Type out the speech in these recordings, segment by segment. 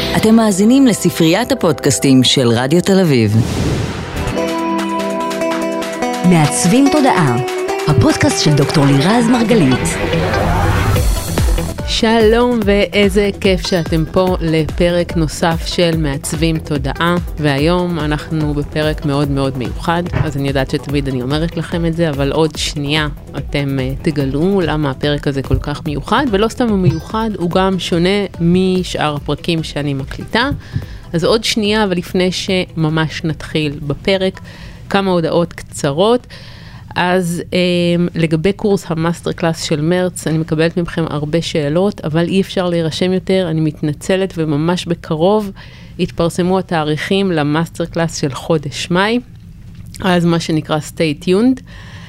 אתם מאזינים לספריית הפודקאסטים של רדיו תל אביב. מעצבים תודעה, הפודקאסט של דוקטור לירז מרגלית. שלום ואיזה כיף שאתם פה לפרק נוסף של מעצבים תודעה, והיום אנחנו בפרק מאוד מאוד מיוחד, אז אני יודעת שתמיד אני אומרת לכם את זה, אבל עוד שנייה אתם תגלו למה הפרק הזה כל כך מיוחד, ולא סתם הוא מיוחד, הוא גם שונה משאר הפרקים שאני מקליטה. אז עוד שנייה, אבל לפני שממש נתחיל בפרק, כמה הודעות קצרות. אז לגבי קורס המאסטר קלאס של מרץ, אני מקבלת מכם הרבה שאלות, אבל אי אפשר להירשם יותר, אני מתנצלת, וממש בקרוב יתפרסמו התאריכים למאסטר קלאס של חודש מאי, אז מה שנקרא stay tuned.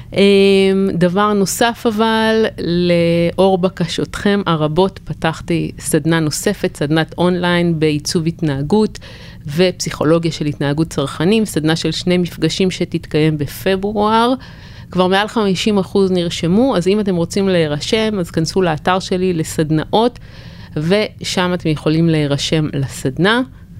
דבר נוסף אבל, לאור בקשותכם הרבות, פתחתי סדנה נוספת, סדנת אונליין בעיצוב התנהגות ופסיכולוגיה של התנהגות צרכנים, סדנה של 2 מפגשים שתתקיים בפברואר, כבר מעל 50% נרשמו, אז אם אתם רוצים להירשם, אז כנסו לאתר שלי לסדנאות, ושם אתם יכולים להירשם לסדנה.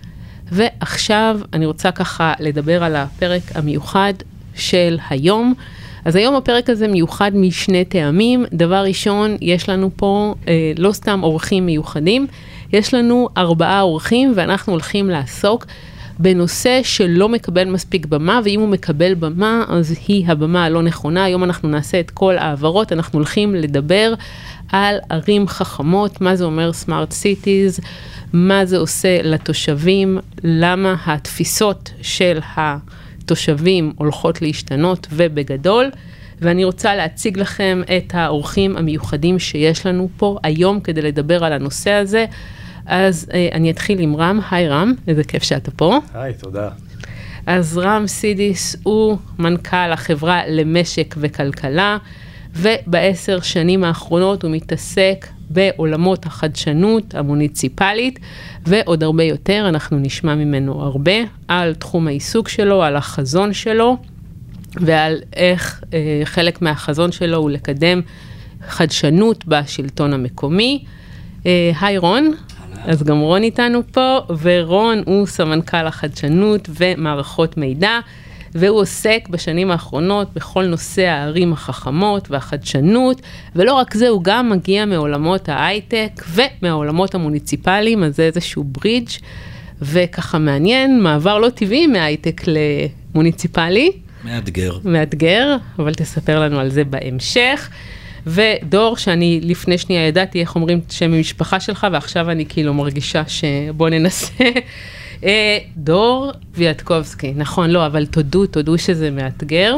ועכשיו אני רוצה ככה לדבר על הפרק המיוחד של היום. אז היום הפרק הזה מיוחד משני טעמים. דבר ראשון, יש לנו פה לא סתם אורחים מיוחדים, יש לנו 4 אורחים, ואנחנו הולכים לעסוק בנושא שלא מקבל מספיק במה, ואם הוא מקבל במה, אז היא הבמה הלא נכונה. היום אנחנו נעשה את כל העברות, אנחנו הולכים לדבר על ערים חכמות, מה זה אומר smart cities, מה זה עושה לתושבים, למה התפיסות של התושבים הולכות להשתנות ובגדול, ואני רוצה להציג לכם את האורחים המיוחדים שיש לנו פה היום כדי לדבר על הנושא הזה. אז אני אתחיל עם רם. היי רם, איזה כיף שאתה פה. היי, תודה. אז רם סידיס הוא מנכ"ל החברה למשק וכלכלה, וב10 שנים האחרונות הוא מתעסק בעולמות החדשנות המוניציפלית, ועוד הרבה יותר, אנחנו נשמע ממנו הרבה על תחום העיסוק שלו, על החזון שלו, ועל איך חלק מהחזון שלו הוא לקדם חדשנות בשלטון המקומי. היי רון. אז גם רון איתנו פה, ורון הוא סמנכ"ל החדשנות ומערכות מידע, והוא עוסק בשנים האחרונות בכל נושא הערים החכמות והחדשנות, ולא רק זה, הוא גם מגיע מעולמות ההייטק ומהעולמות המוניציפליים, אז זה איזשהו ברידג' וככה מעניין, מעבר לא טבעי מההייטק למוניציפלי. מאתגר, אבל תספר לנו על זה בהמשך. ודור, שאני לפני שנייה ידעתי איך אומרים שם המשפחה שלך, ועכשיו אני כאילו מרגישה שבוא ננסה. דור ויאטקובסקי, נכון, לא, אבל תודו שזה מאתגר.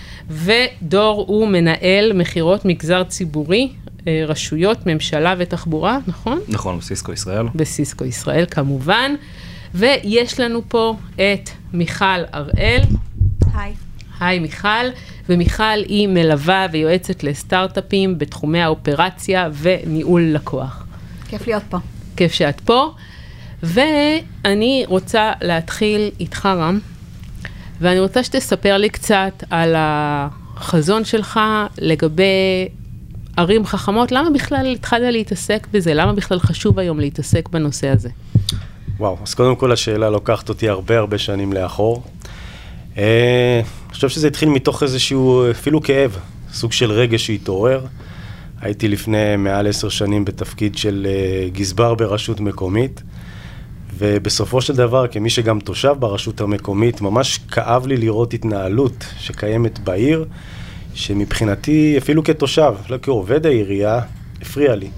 ודור הוא מנהל מחירות מגזר ציבורי, רשויות, ממשלה ותחבורה, נכון? נכון, בסיסקו ישראל. בסיסקו ישראל, כמובן. ויש לנו פה את מיכל הראל. היי. היי מיכל, ומיכל היא מלווה ויועצת לסטארט-אפים בתחומי האופרציה וניהול לקוח. כיף להיות פה. כיף שאת פה, ואני רוצה להתחיל איתך רם, ואני רוצה שתספר לי קצת על החזון שלך לגבי ערים חכמות, למה בכלל התחלת להתעסק בזה, למה בכלל חשוב היום להתעסק בנושא הזה? וואו, אז קודם כל השאלה לוקחת אותי הרבה שנים לאחור. אני חושב שזה התחיל מתוך איזשהו אפילו כאב, סוג של רגש שהתעורר. הייתי לפני מעל 10 שנים בתפקיד של גזבר ברשות מקומית, ובסופו של דבר, כמי שגם תושב ברשות המקומית, ממש כאב לי לראות התנהלות שקיימת בעיר, שמבחינתי אפילו כתושב, לא כעובד העירייה, הפריע לי.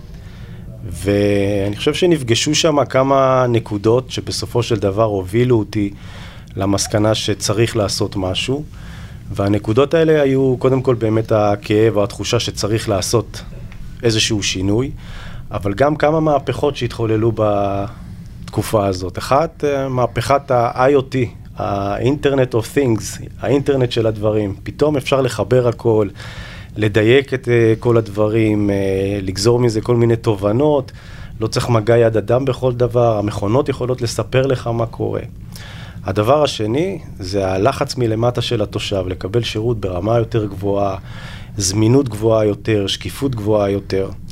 ואני חושב שנפגשו שם כמה נקודות שבסופו של דבר הובילו אותי למסקנה שצריך לעשות משהו, והנקודות האלה היו קודם כל באמת הכאב או התחושה שצריך לעשות איזשהו שינוי, אבל גם כמה מהפכות שהתחוללו בתקופה הזאת. אחת, מהפכת ה-IoT, ה-Internet of Things, האינטרנט של הדברים. פתאום אפשר לחבר הכל, לדייק את כל הדברים, לגזור מזה כל מיני תובנות, לא צריך מגע יד אדם בכל דבר, המכונות יכולות לספר לך מה קורה. הדבר השני זה הלחץ מלמטה של התושב, לקבל שירות ברמה יותר גבוהה, זמינות גבוהה יותר, שקיפות גבוהה יותר.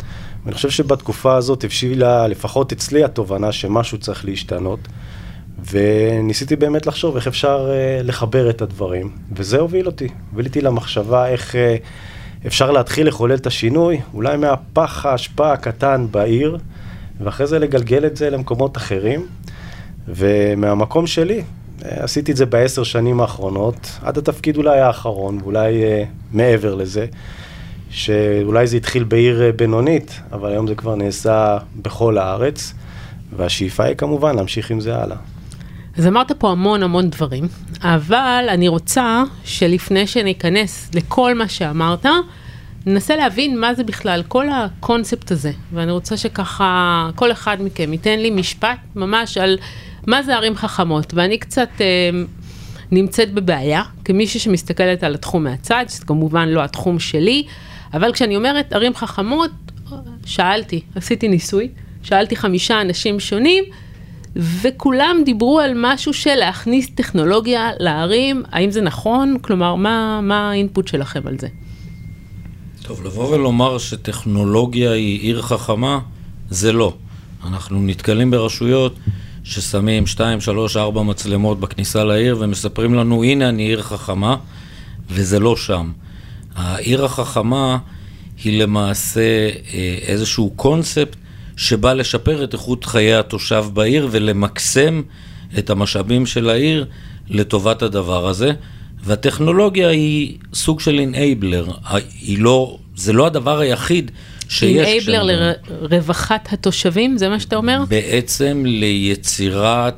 ואני חושב שבתקופה הזאת הבשילה, לפחות אצלי התובנה שמשהו צריך להשתנות, וניסיתי באמת לחשוב איך אפשר לחבר את הדברים, וזה הוביל אותי למחשבה איך אפשר להתחיל לחולל את השינוי, אולי מהפח ההשפעה הקטן בעיר, ואחרי זה לגלגל את זה למקומות אחרים, ומהמקום שלי, עשיתי את זה ב10 שנים האחרונות, עד התפקיד אולי האחרון, ואולי מעבר לזה, שאולי זה התחיל בעיר בינונית, אבל היום זה כבר נעשה בכל הארץ, והשאיפה היא כמובן להמשיך עם זה הלאה. אז אמרת פה המון דברים, אבל אני רוצה שלפני שניכנס לכל מה שאמרת, ננסה להבין מה זה בכלל, כל הקונספט הזה, ואני רוצה שככה כל אחד מכם ייתן לי משפט ממש על מה זה ערים חכמות, ואני קצת נמצאת בבעיה, כמישהי שמסתכלת על התחום מהצד, שזה כמובן לא התחום שלי, אבל כשאני אומרת ערים חכמות, עשיתי ניסוי, שאלתי 5 אנשים שונים, וכולם דיברו על משהו של להכניס טכנולוגיה לערים, האם זה נכון? כלומר, מה האינפוט שלכם על זה? טוב, לבוא ולומר שטכנולוגיה היא עיר חכמה, זה לא. אנחנו נתקלים ברשויות ששמים 2, 3, 4 מצלמות בכניסה לעיר, ומספרים לנו, הנה אני עיר חכמה, וזה לא שם. העיר החכמה היא למעשה איזשהו קונספט, שבא לשפר את איכות חיי התושב בעיר, ולמקסם את המשאבים של העיר לטובת הדבר הזה, והטכנולוגיה היא סוג של enabler, זה לא הדבר היחיד שיש. enabler לרווחת התושבים, זה מה שאתה אומר? בעצם ליצירת,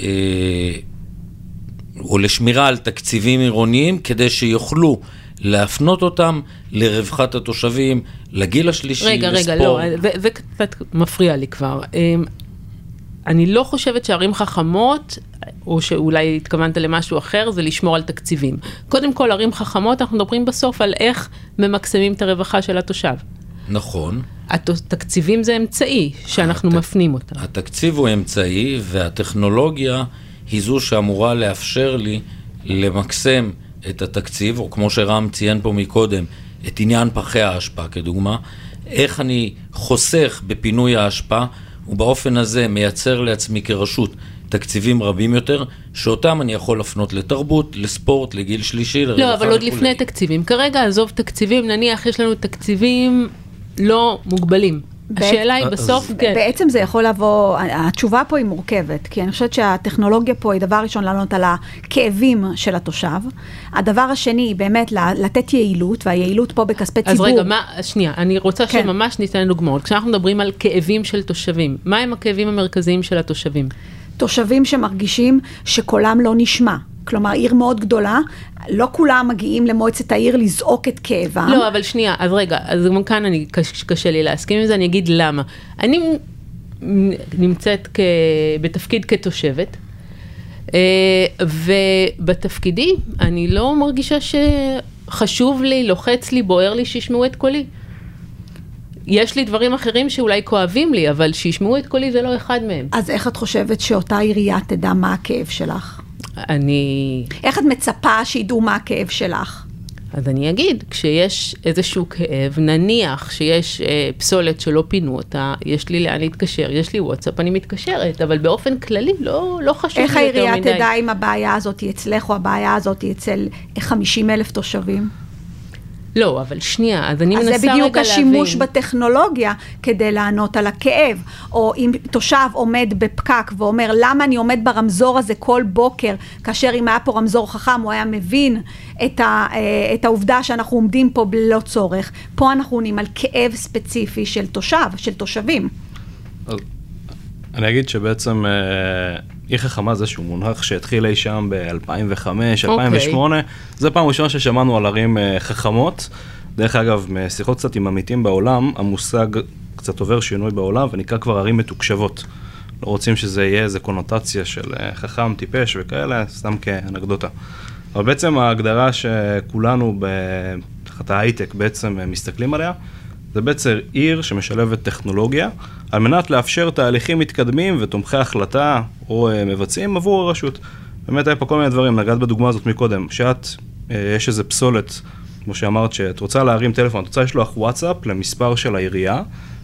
או לשמירה על תקציבים עירוניים, כדי שיוכלו להפנות אותם לרווחת התושבים, לגיל השלישי, רגע, לא, זה קצת מפריע לי כבר. אני לא חושבת שערים חכמות, או שאולי התכוונת למשהו אחר, זה לשמור על תקציבים. קודם כל, ערים חכמות, אנחנו מדברים בסוף על איך ממקסמים את הרווחה של התושב. נכון. התקציבים זה אמצעי שאנחנו מפנים אותם. התקציב הוא אמצעי, והטכנולוגיה היא זו שאמורה לאפשר לי למקסם את התקציב, או כמו שרם ציין פה מקודם, את עניין פחי ההשפעה כדוגמה, איך אני חוסך בפינוי ההשפעה, ובאופן הזה מייצר לעצמי כרשות תקציבים רבים יותר, שאותם אני יכול לפנות לתרבות, לספורט, לגיל שלישי, לרווחה. לא, אבל עוד לפני תקציבים. כרגע, עזוב תקציבים, נניח יש לנו תקציבים לא מוגבלים. השאלה היא בסוף, כן. בעצם זה יכול לבוא, התשובה פה היא מורכבת, כי אני חושבת שהטכנולוגיה פה היא דבר ראשון לענות על הכאבים של התושב. הדבר השני היא באמת לתת יעילות, והיעילות פה בכספי ציבור. אז רגע, שנייה, אני רוצה שממש ניתן דוגמאות. כשאנחנו מדברים על כאבים של תושבים, מה הם הכאבים המרכזיים של התושבים? תושבים שמרגישים שקולם לא נשמע. כלומר, עיר מאוד גדולה, לא כולם מגיעים למועצת העיר לזעוק את כאבם. לא, אבל שנייה, אז רגע, אז גם כאן קשה לי להסכים עם זה, אני אגיד למה. אני נמצאת בתפקיד כתושבת, ובתפקידי אני לא מרגישה שחשוב לי, לוחץ לי, בוער לי שישמעו את קולי. יש לי דברים אחרים שאולי כואבים לי, אבל שישמעו את קולי זה לא אחד מהם. אז איך את חושבת שאותה עירייה תדע מה הכאב שלך? איך את מצפה שידעו מה הכאב שלך? אז אני אגיד, כשיש איזשהו כאב, נניח שיש פסולת שלא פינו אותה, יש לי לאן להתקשר, יש לי וואטסאפ, אני מתקשרת, אבל באופן כללי לא חשוב איך העירייה תדע אם הבעיה הזאת היא אצלך, או הבעיה הזאת היא אצל 50,000 תושבים? לא, אבל שנייה, אז אני מנסה רגע להבין. אז זה בדיוק השימוש בטכנולוגיה כדי לענות על הכאב. או אם תושב עומד בפקק ואומר, למה אני עומד ברמזור הזה כל בוקר, כאשר אם היה פה רמזור חכם, הוא היה מבין את העובדה שאנחנו עומדים פה בלא צורך. פה אנחנו עונים על כאב ספציפי של תושבים. אני אגיד שבעצם עיר חכמה זה שהוא מונח שהתחיל אי שם ב-2005, 2008, זה פעם ראשונה ששמענו על ערים חכמות. דרך אגב, משיחות קצת עם עמיתים בעולם, המושג קצת עובר שינוי בעולם ונקרא כבר ערים מתוקשבות. לא רוצים שזה יהיה איזו קונוטציה של חכם, טיפש וכאלה, סתם כאנקדוטה. אבל בעצם ההגדרה שכולנו בתחת ההייטק בעצם מסתכלים עליה, זה בעצם עיר שמשלבת טכנולוגיה, על מנת לאפשר תהליכים מתקדמים ותומכי החלטה או מבצעים עבור הרשות. באמת היה פה כל מיני דברים, נגעת בדוגמה הזאת מקודם, שאת, יש איזה פסולת, כמו שאמרת, שאת רוצה להרים טלפון, את רוצה לשלוח וואטסאפ למספר של העירייה,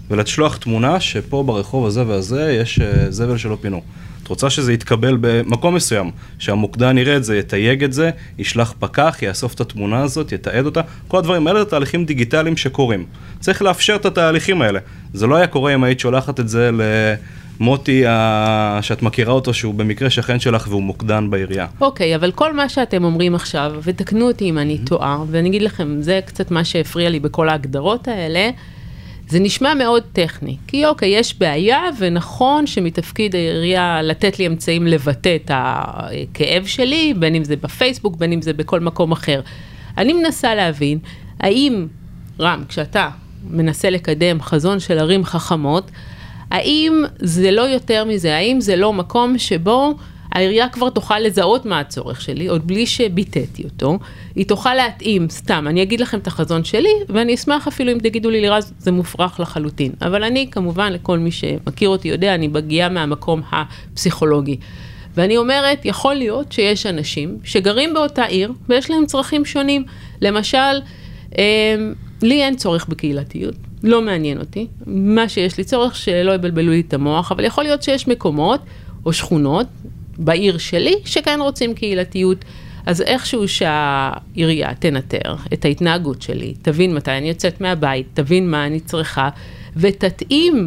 ולשלוח תמונה שפה ברחוב הזה והזה יש זבל שלא פינו. את רוצה שזה יתקבל במקום מסוים, שהמוקדן יראה את זה, יתייג את זה, ישלח פקח, יאסוף את התמונה הזאת, יתעד אותה, כל הדברים האלה זה תהליכים דיגיטליים שקורים. צריך לאפשר את התהליכים האלה. זה לא היה קורה אם היית שולחת את זה למוטי, שאת מכירה אותו, שהוא במקרה שכן שלך והוא מוקדן בעירייה. אוקיי, אבל כל מה שאתם אומרים עכשיו, ותקנו אותי אם אני טועה, ואני אגיד לכם, זה קצת מה שהפריע לי בכל ההגדרות האלה, זה נשמע מאוד טכני, כי אוקיי, יש בעיה, ונכון שמתפקיד העירייה לתת לי אמצעים לבטא את הכאב שלי, בין אם זה בפייסבוק, בין אם זה בכל מקום אחר. אני מנסה להבין, האם, רם, כשאתה מנסה לקדם חזון של ערים חכמות, האם זה לא יותר מזה, האם זה לא מקום שבו העירייה כבר תוכל לזהות מה הצורך שלי, עוד בלי שביטאתי אותו, היא תוכל להתאים, סתם, אני אגיד לכם את החזון שלי, ואני אשמח אפילו אם תגידו לי לירז, זה מופרך לחלוטין. אבל אני, כמובן, לכל מי שמכיר אותי יודע, אני מגיעה מהמקום הפסיכולוגי. ואני אומרת, יכול להיות שיש אנשים שגרים באותה עיר, ויש להם צרכים שונים. למשל, לי אין צורך בקהילתיות, לא מעניין אותי. מה שיש לי צורך שלא יבלבלו לי את המוח, אבל יכול להיות שיש מקומות או שכונות, בעיר שלי, שכן רוצים קהילתיות, אז איכשהו שהעירייה תנטר את ההתנהגות שלי, תבין מתי אני יוצאת מהבית, תבין מה אני צריכה, ותתאים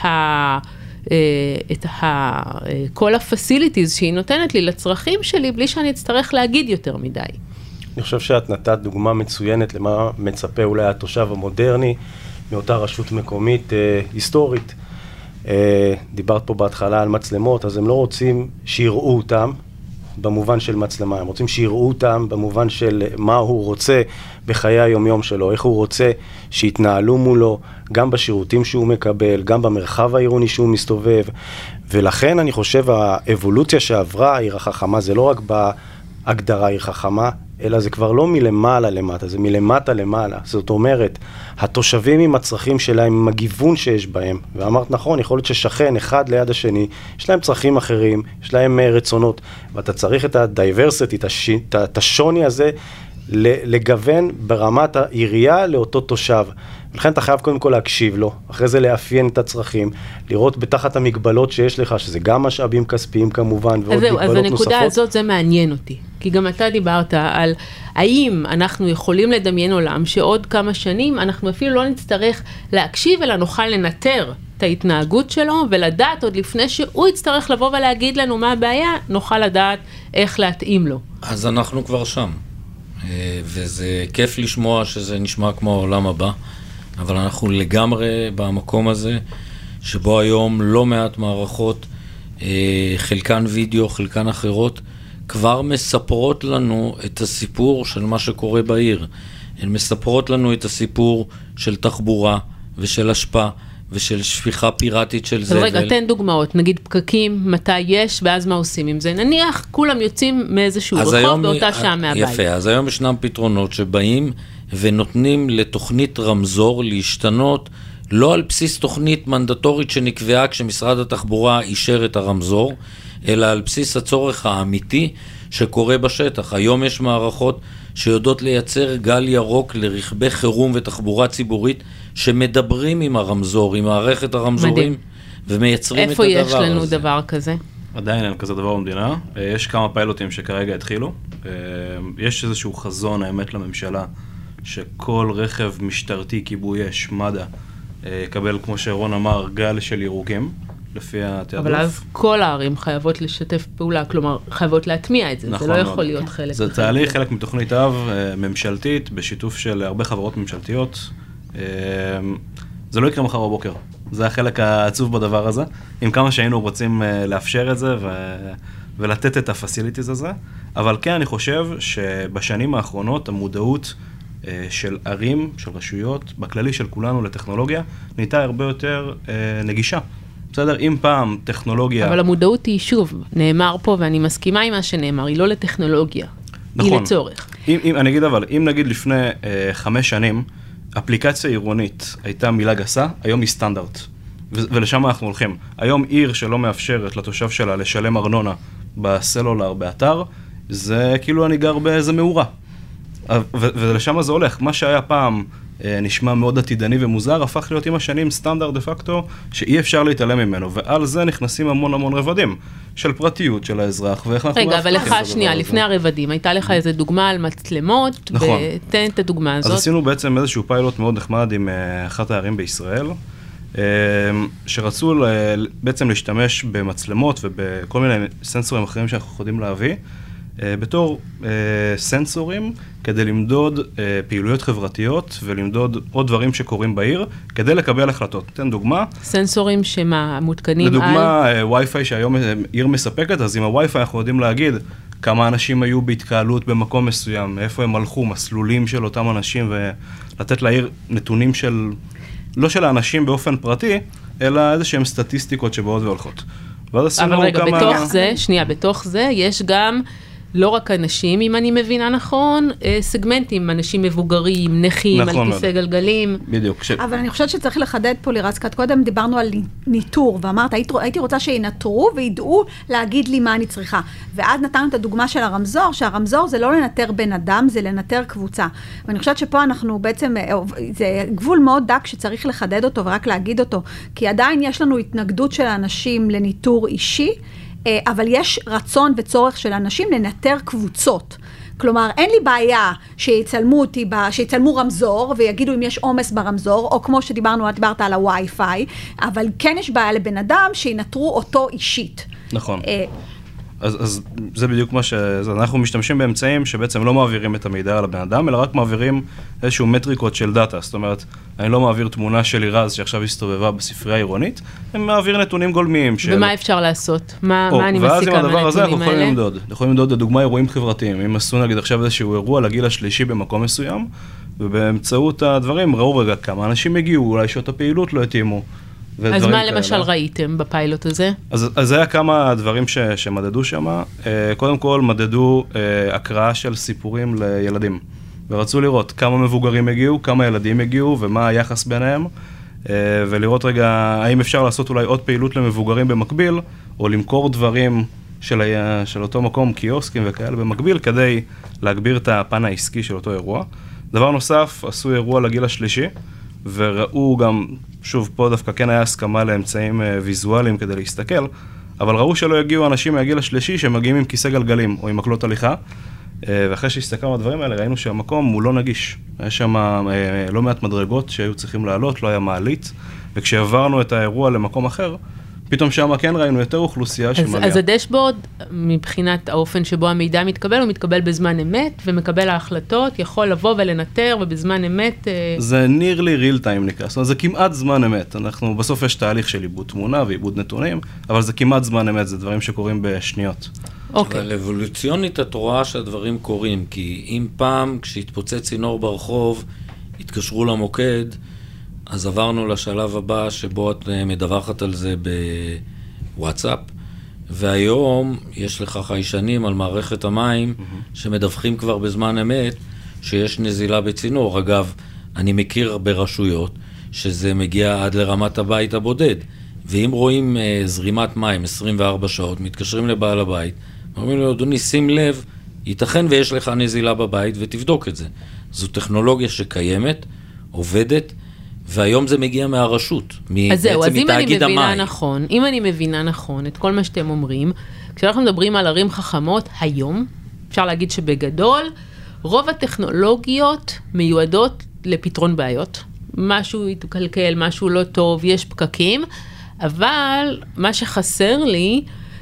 כל הפסיליטיז שהיא נותנת לי לצרכים שלי, בלי שאני אצטרך להגיד יותר מדי. אני חושב שאת נתת דוגמה מצוינת למה מצפה אולי התושב המודרני, מאותה רשות מקומית היסטורית. דיברת פה בהתחלה על מצלמות, אז הם לא רוצים שיראו אותם במובן של מצלמה, הם רוצים שיראו אותם במובן של מה הוא רוצה בחיי היומיום שלו, איך הוא רוצה שיתנהלו מולו, גם בשירותים שהוא מקבל, גם במרחב העירוני שהוא מסתובב, ולכן אני חושב האבולוציה שעברה העיר החכמה, זה לא רק בהגדרה עיר חכמה, אלא זה כבר לא מלמעלה למטה, זה מלמטה למעלה. זאת אומרת, התושבים עם הצרכים שלהם, עם הגיוון שיש בהם, ואמרת נכון, יכול להיות ששכן אחד ליד השני, יש להם צרכים אחרים, יש להם רצונות, ואתה צריך את הדייברסיטי, את השוני הזה, לגוון ברמת העירייה לאותו תושב. ולכן אתה חייב קודם כל להקשיב לו, אחרי זה לאפיין את הצרכים, לראות בתחת המגבלות שיש לך, שזה גם משאבים כספיים כמובן, ועוד מגבלות נוספות. אז הנקודה הזאת זה מעניין אותי, כי גם אתה דיברת על האם אנחנו יכולים לדמיין עולם שעוד כמה שנים אנחנו אפילו לא נצטרך להקשיב, אלא נוכל לנטר את ההתנהגות שלו, ולדעת עוד לפני שהוא יצטרך לבוא ולהגיד לנו מה הבעיה, נוכל לדעת איך להתאים לו. אז אנחנו כבר שם, וזה כיף לשמוע שזה נשמע כמו העולם הבא, אבל אנחנו לגמרי במקום הזה, שבו היום לא מעט מערכות, חלקן וידאו, חלקן אחרות, כבר מספרות לנו את הסיפור של מה שקורה בעיר. הן מספרות לנו את הסיפור של תחבורה ושל השפעה ושל שפיכה פיראטית של זבל. רגע, תן דוגמאות, נגיד פקקים, מתי יש, ואז מה עושים עם זה? נניח, כולם יוצאים מאיזשהו רחוב באותה שעה מהבית. יפה, אז היום ישנם פתרונות שבאים ונותנים לתוכנית רמזור להשתנות, לא על בסיס תוכנית מנדטורית שנקבעה כשמשרד התחבורה אישר את הרמזור, אלא על בסיס הצורך האמיתי שקורה בשטח. היום יש מערכות שיודעות לייצר גל ירוק לרכבי חירום ותחבורה ציבורית, שמדברים עם הרמזור, עם מערכת הרמזורים, מדהים. ומייצרים את הדבר הזה. איפה יש לנו דבר כזה? עדיין אין כזה דבר במדינה. יש כמה פיילוטים שכרגע התחילו. יש איזשהו חזון, האמת, לממשלה, שכל רכב משטרתי, כיבוי אש, מד"א, יקבל, כמו שרון אמר, גל של ירוקים, לפי התעדוף. אבל אז כל הערים חייבות לשתף פעולה, כלומר, חייבות להטמיע את זה, נכון, זה לא יכול להיות חלק. זה תהליך, חלק מתוכנית אב ממשלתית, בשיתוף של הרבה חברות ממשלתיות. זה לא יקרה מחר בבוקר. זה החלק העצוב בדבר הזה. עם כמה שהיינו רוצים לאפשר את זה ולתת את הפסיליטיז הזה. אבל כן, אני חושב שבשנים האחרונות המודעות של ערים, של רשויות, בכללי של כולנו לטכנולוגיה, נהייתה הרבה יותר נגישה. בסדר, אם פעם טכנולוגיה... אבל המודעות היא שוב, נאמר פה, ואני מסכימה עם מה שנאמר, היא לא לטכנולוגיה, נכון. היא לצורך. אני אגיד אבל, אם נגיד לפני 5 שנים, אפליקציה עירונית הייתה מילה גסה, היום היא סטנדרט. ולשם אנחנו הולכים. היום עיר שלא מאפשרת לתושב שלה לשלם ארנונה בסלולר, באתר, זה כאילו אני גר באיזה מאורה. ולשם זה הולך. מה שהיה פעם נשמע מאוד עתידני ומוזר, הפך להיות עם השנים סטנדרט דה פקטו, שאי אפשר להתעלם ממנו, ועל זה נכנסים המון רבדים, של פרטיות של האזרח, ואיך אנחנו... רגע, אבל לך שנייה, לפני הרבדים, הייתה לך איזו דוגמה על מצלמות, נכון. ותן את הדוגמה הזאת. אז עשינו בעצם איזשהו פיילוט מאוד נחמד עם אחת הערים בישראל, שרצו בעצם להשתמש במצלמות ובכל מיני סנסורים אחרים שאנחנו יכולים להביא, בתור סנסורים כדי למדוד פעילויות חברתיות ולמדוד עוד דברים שקורים בעיר, כדי לקבל החלטות. תן דוגמה. סנסורים שמה, מותקנים על... לדוגמה, וי-פיי שהיום עיר מספקת, אז עם הווי-פיי אנחנו יודעים להגיד כמה אנשים היו בהתקהלות במקום מסוים, איפה הם הלכו, מסלולים של אותם אנשים, ולתת לעיר נתונים של, לא של האנשים באופן פרטי, אלא איזשהם סטטיסטיקות שבאות והולכות. אבל רגע, בתוך זה יש גם... לא רק אנשים, אם אני מבינה נכון, סגמנטים, אנשים מבוגרים, נכים, על כיסא גלגלים. בדיוק. אבל אני חושבת שצריך לחדד פה לירז, קודם דיברנו על ניטור, ואמרת, הייתי רוצה שינטרו וידעו להגיד לי מה אני צריכה. ואז נתנו את הדוגמה של הרמזור, שהרמזור זה לא לנטר בן אדם, זה לנטר קבוצה. ואני חושבת שפה אנחנו בעצם, זה גבול מאוד דק שצריך לחדד אותו ורק להגיד אותו, כי עדיין יש לנו התנגדות של האנשים לניטור אישי, אבל יש רצון וצורך של אנשים לנטר קבוצות. כלומר, אין לי בעיה שיצלמו רמזור ויגידו אם יש עומס ברמזור, או כמו דיברת על הווי-פיי, אבל כן יש בעיה לבן אדם שינטרו אותו אישית. נכון. אז זה בדיוק מה שאנחנו משתמשים באמצעים שבעצם לא מעבירים את המידע על הבן אדם, אלא רק מעבירים איזשהו מטריקות של דאטה. זאת אומרת, אני לא מעביר תמונה של לירז שעכשיו הסתובבה בספרייה העירונית, אני מעביר נתונים גולמיים. ומה אפשר לעשות? מה אני מסיקה ואז עם הדבר הזה אנחנו יכולים למדוד. אנחנו יכולים למדוד לדוגמה אירועים חברתיים. אם עשו נגיד עכשיו איזשהו אירוע לגיל השלישי במקום מסוים, ובאמצעות הדברים ראו רגע כמה אנשים הגיעו, אולי שעות הפעילות לא התאימו. אז מה למשל ראיתם בפיילוט הזה? אז היה כמה דברים שמדדו שם. קודם כל מדדו הקראה של סיפורים לילדים. ורצו לראות כמה מבוגרים הגיעו, כמה ילדים הגיעו ומה היחס ביניהם. ולראות רגע האם אפשר לעשות אולי עוד פעילות למבוגרים במקביל, או למכור דברים של אותו מקום, קיוסקים וכאלה במקביל, כדי להגביר את הפן העסקי של אותו אירוע. דבר נוסף, עשו אירוע לגיל השלישי, וראו גם, שוב, פה דווקא כן היה הסכמה לאמצעים ויזואליים כדי להסתכל, אבל ראו שלא יגיעו אנשים מהגיל השלישי שמגיעים עם כיסא גלגלים או עם מקלות הליכה, ואחרי שהסתכלנו על הדברים האלה ראינו שהמקום הוא לא נגיש. היה שם לא מעט מדרגות שהיו צריכים לעלות, לא היה מעלית, וכשעברנו את האירוע למקום אחר, פתאום שם כן ראינו יותר אוכלוסייה שמגיעה. אז הדשבורד, מבחינת האופן שבו המידע מתקבל, הוא מתקבל בזמן אמת, ומקבל ההחלטות, יכול לבוא ולנטר, ובזמן אמת... זה nearly real time נקרא, זאת אומרת, זה כמעט זמן אמת. אנחנו, בסוף יש תהליך של עיבוד תמונה ועיבוד נתונים, אבל זה כמעט זמן אמת, זה דברים שקורים בשניות. אבל אבולוציונית את רואה שהדברים קורים, כי אם פעם כשהתפוצץ צינור ברחוב, התקשרו למוקד, אז עברנו לשלב הבא שבו את מדווחת על זה בוואטסאפ, והיום יש לך חיישנים על מערכת המים שמדווחים כבר בזמן אמת שיש נזילה בצינור. אגב, אני מכיר ברשויות שזה מגיע עד לרמת הבית הבודד, ואם רואים זרימת מים 24 שעות, מתקשרים לבעל הבית, אומרים לו, אדוני, שים לב, ייתכן ויש לך נזילה בבית ותבדוק את זה. זו טכנולוגיה שקיימת, עובדת, והיום זה מגיע מהרשות, בעצם מתאגיד המים. אם אני מבינה נכון את כל מה שאתם אומרים, כשאנחנו מדברים על ערים חכמות, היום, אפשר להגיד שבגדול, רוב הטכנולוגיות מיועדות לפתרון בעיות. משהו יתקלקל, משהו לא טוב, יש פקקים, אבל מה שחסר לי,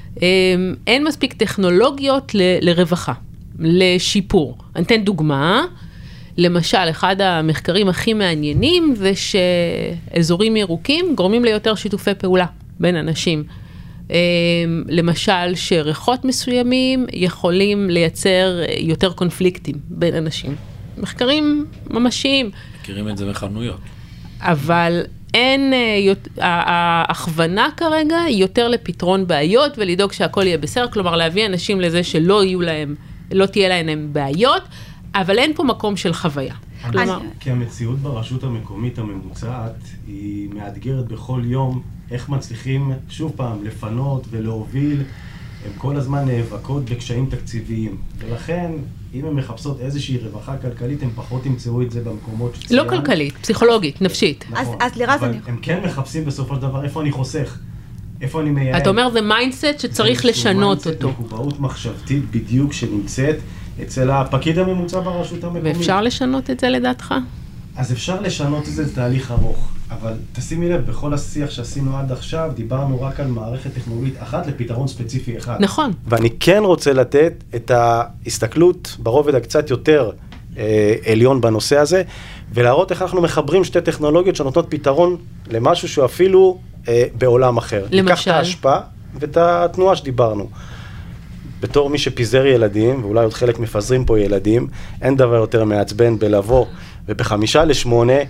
אין מספיק טכנולוגיות לרווחה, לשיפור. אני אתן דוגמה, למשל, אחד המחקרים הכי מעניינים זה שאזורים ירוקים גורמים ליותר שיתופי פעולה בין אנשים. למשל, שריחות מסוימים יכולים לייצר יותר קונפליקטים בין אנשים. מחקרים ממשיים. מכירים את זה מחנויות. אבל אין, ההכוונה כרגע היא יותר לפתרון בעיות ולדאוג שהכל יהיה בסדר, כלומר להביא אנשים לזה שלא יהיו להם, לא תהיה להם בעיות, אבל אין פה מקום של חוויה. כי המציאות ברשות המקומית הממוצעת היא מאתגרת בכל יום, איך מצליחים שוב פעם לפנות ולהוביל הן כל הזמן נאבקות בקשיים תקציביים, ולכן אם הן מחפשות איזושהי רווחה כלכלית, הן פחות ימצאו את זה במקומות שציינת. לא כלכלית, פסיכולוגית, נפשית. נכון, אז לירז, אבל הם כן מחפשים בסופו של דבר איפה אני חוסך, איפה אני מייעל. אתה אומר זה מיינדסט שצריך לשנות אותו. זה מקובעות מחשבתית בדיוק שנמצאת אצל הפקיד הממוצע ברשות המקומית. ואפשר לשנות את זה לדעתך? אז אפשר לשנות את זה תהליך ארוך, אבל תשימי לב, בכל השיח שעשינו עד עכשיו, דיברנו רק על מערכת טכנולוגית אחת לפתרון ספציפי אחד. נכון. ואני כן רוצה לתת את ההסתכלות ברובד הקצת יותר עליון בנושא הזה, ולהראות איך אנחנו מחברים שתי טכנולוגיות שנותנות פתרון למשהו שהוא אפילו בעולם אחר. למשל? ניקח את ההשפעה ואת התנועה שדיברנו. בתור מי שפיזר ילדים, ואולי עוד חלק מפזרים פה ילדים, אין דבר יותר מעצבן בלבוא וב5:50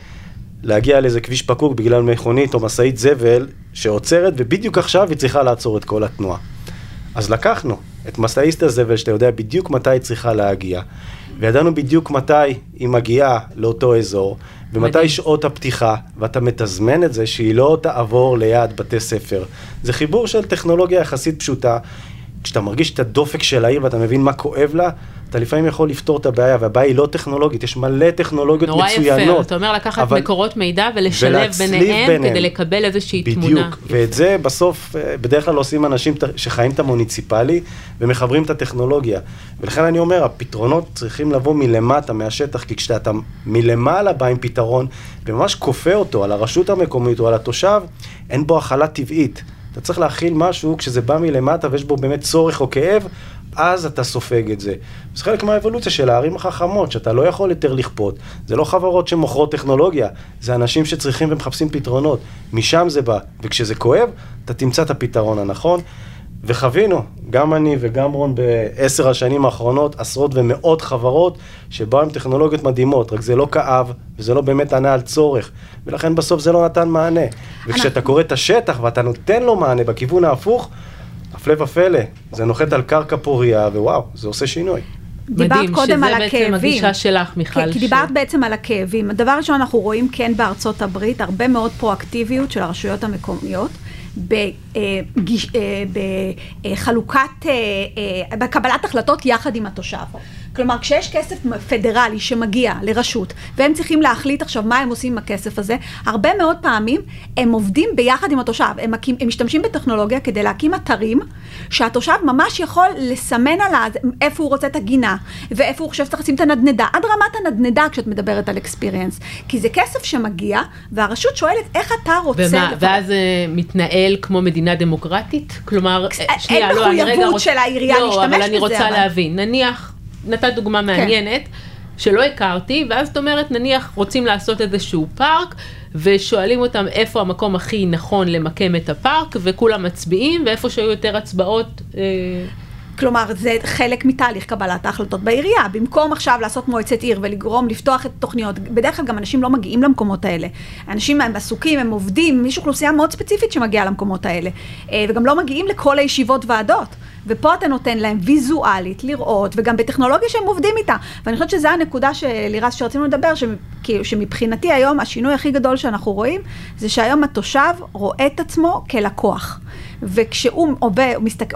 להגיע על איזה כביש פקוק בגלל מכונית או מסעית זבל שעוצרת, ובדיוק עכשיו היא צריכה לעצור את כל התנועה. אז לקחנו את מסעית הזבל שאתה יודע בדיוק מתי היא צריכה להגיע, וידענו בדיוק מתי היא מגיעה לאותו אזור, ומתי שעות הפתיחה, ואתה מתזמן את זה שהיא לא תעבור ליד בתי ספר. זה חיבור של טכנולוגיה יחסית פשוטה, כשאתה מרגיש את הדופק של העיר ואתה מבין מה כואב לה, אתה לפעמים יכול לפתור את הבעיה, והבעיה היא לא טכנולוגית, יש מלא טכנולוגיות מצוינות. נורא יפה, אתה אומר לקחת מקורות מידע ולשלב ביניהם כדי לקבל איזושהי תמונה. בדיוק, ואת זה בסוף בדרך כלל עושים אנשים שחיים את המוניציפלי ומחברים את הטכנולוגיה. ולכן אני אומר, הפתרונות צריכים לבוא מלמטה, מהשטח, כי כשאתה מלמעלה בא עם פתרון, וממש כופה אותו על הרשות המקומית או על התושב, אין בו החלה טבעית. אתה צריך להכיל משהו כשזה בא מלמטה ויש בו באמת צורך או כאב, אז אתה סופג את זה. זה חלק מהאבולוציה של הערים החכמות, שאתה לא יכול יותר לכפות. זה לא חברות שמוכרות טכנולוגיה, זה אנשים שצריכים ומחפשים פתרונות. משם זה בא, וכשזה כואב, אתה תמצא את הפתרון הנכון. וחווינו, גם אני וגם רון ב10 השנים האחרונות, עשרות ומאות חברות שבאו עם טכנולוגיות מדהימות, רק זה לא כאב, וזה לא באמת ענה על צורך, ולכן בסוף זה לא נתן מענה. וכשאתה קורא את השטח ואתה נותן לו מענה בכיוון ההפוך, הפלא ופלא, זה נוחת על קרקע פוריה, ווואו, זה עושה שינוי. דיברת קודם על הכאבים. שזה בעצם הגישה שלך, מיכל. כי דיברת בעצם על הכאבים. הדבר ראשון, אנחנו רואים כן בארצות הברית, הרבה מאוד פרואקטיביות של הרשויות המקומיות, בחלוקת, בקבלת החלטות יחד עם התושב. כלומר, כשיש כסף פדרלי שמגיע לרשות, והם צריכים להחליט עכשיו מה הם עושים עם הכסף הזה, הרבה מאוד פעמים הם עובדים ביחד עם התושב. הם משתמשים בטכנולוגיה כדי להקים אתרים, שהתושב ממש יכול לסמן על איפה הוא רוצה את הגינה, ואיפה הוא חושב שצריך לשים את הנדנדה, עד רמת הנדנדה כשאת מדברת על experience. כי זה כסף שמגיע, והרשות שואלת איך אתה רוצה... ואז זה מתנהל כמו מדינה דמוקרטית? כלומר, אין מחויבות של העירייה להשתמש בזה. לא, אבל אני רוצה להבין. נניח, נתת דוגמה מעניינת, שלא הכרתי, ואז זאת אומרת, נניח רוצים לעשות איזשהו פארק, ושואלים אותם איפה המקום הכי נכון למקם את הפארק, וכולם מצביעים, ואיפה שהיו יותר הצבעות... כלומר, זה חלק מתהליך קבלת ההחלטות בעירייה. במקום עכשיו לעשות מועצת עיר ולגרום, לפתוח את תוכניות, בדרך כלל גם אנשים לא מגיעים למקומות האלה. אנשים הם עסוקים, הם עובדים, יש אוכלוסייה מאוד ספציפית שמגיעה למקומות האלה. וגם לא מגיעים לכל הישיבות ועדות. ופה אתה נותן להם ויזואלית לראות, וגם בטכנולוגיה שהם עובדים איתה. ואני חושבת שזו הנקודה לירז שרצינו לדבר, שמבחינתי היום השינוי הכי גדול שאנחנו רואים, זה שהיום התושב רואה את עצמו כלקוח. וכשהוא עובד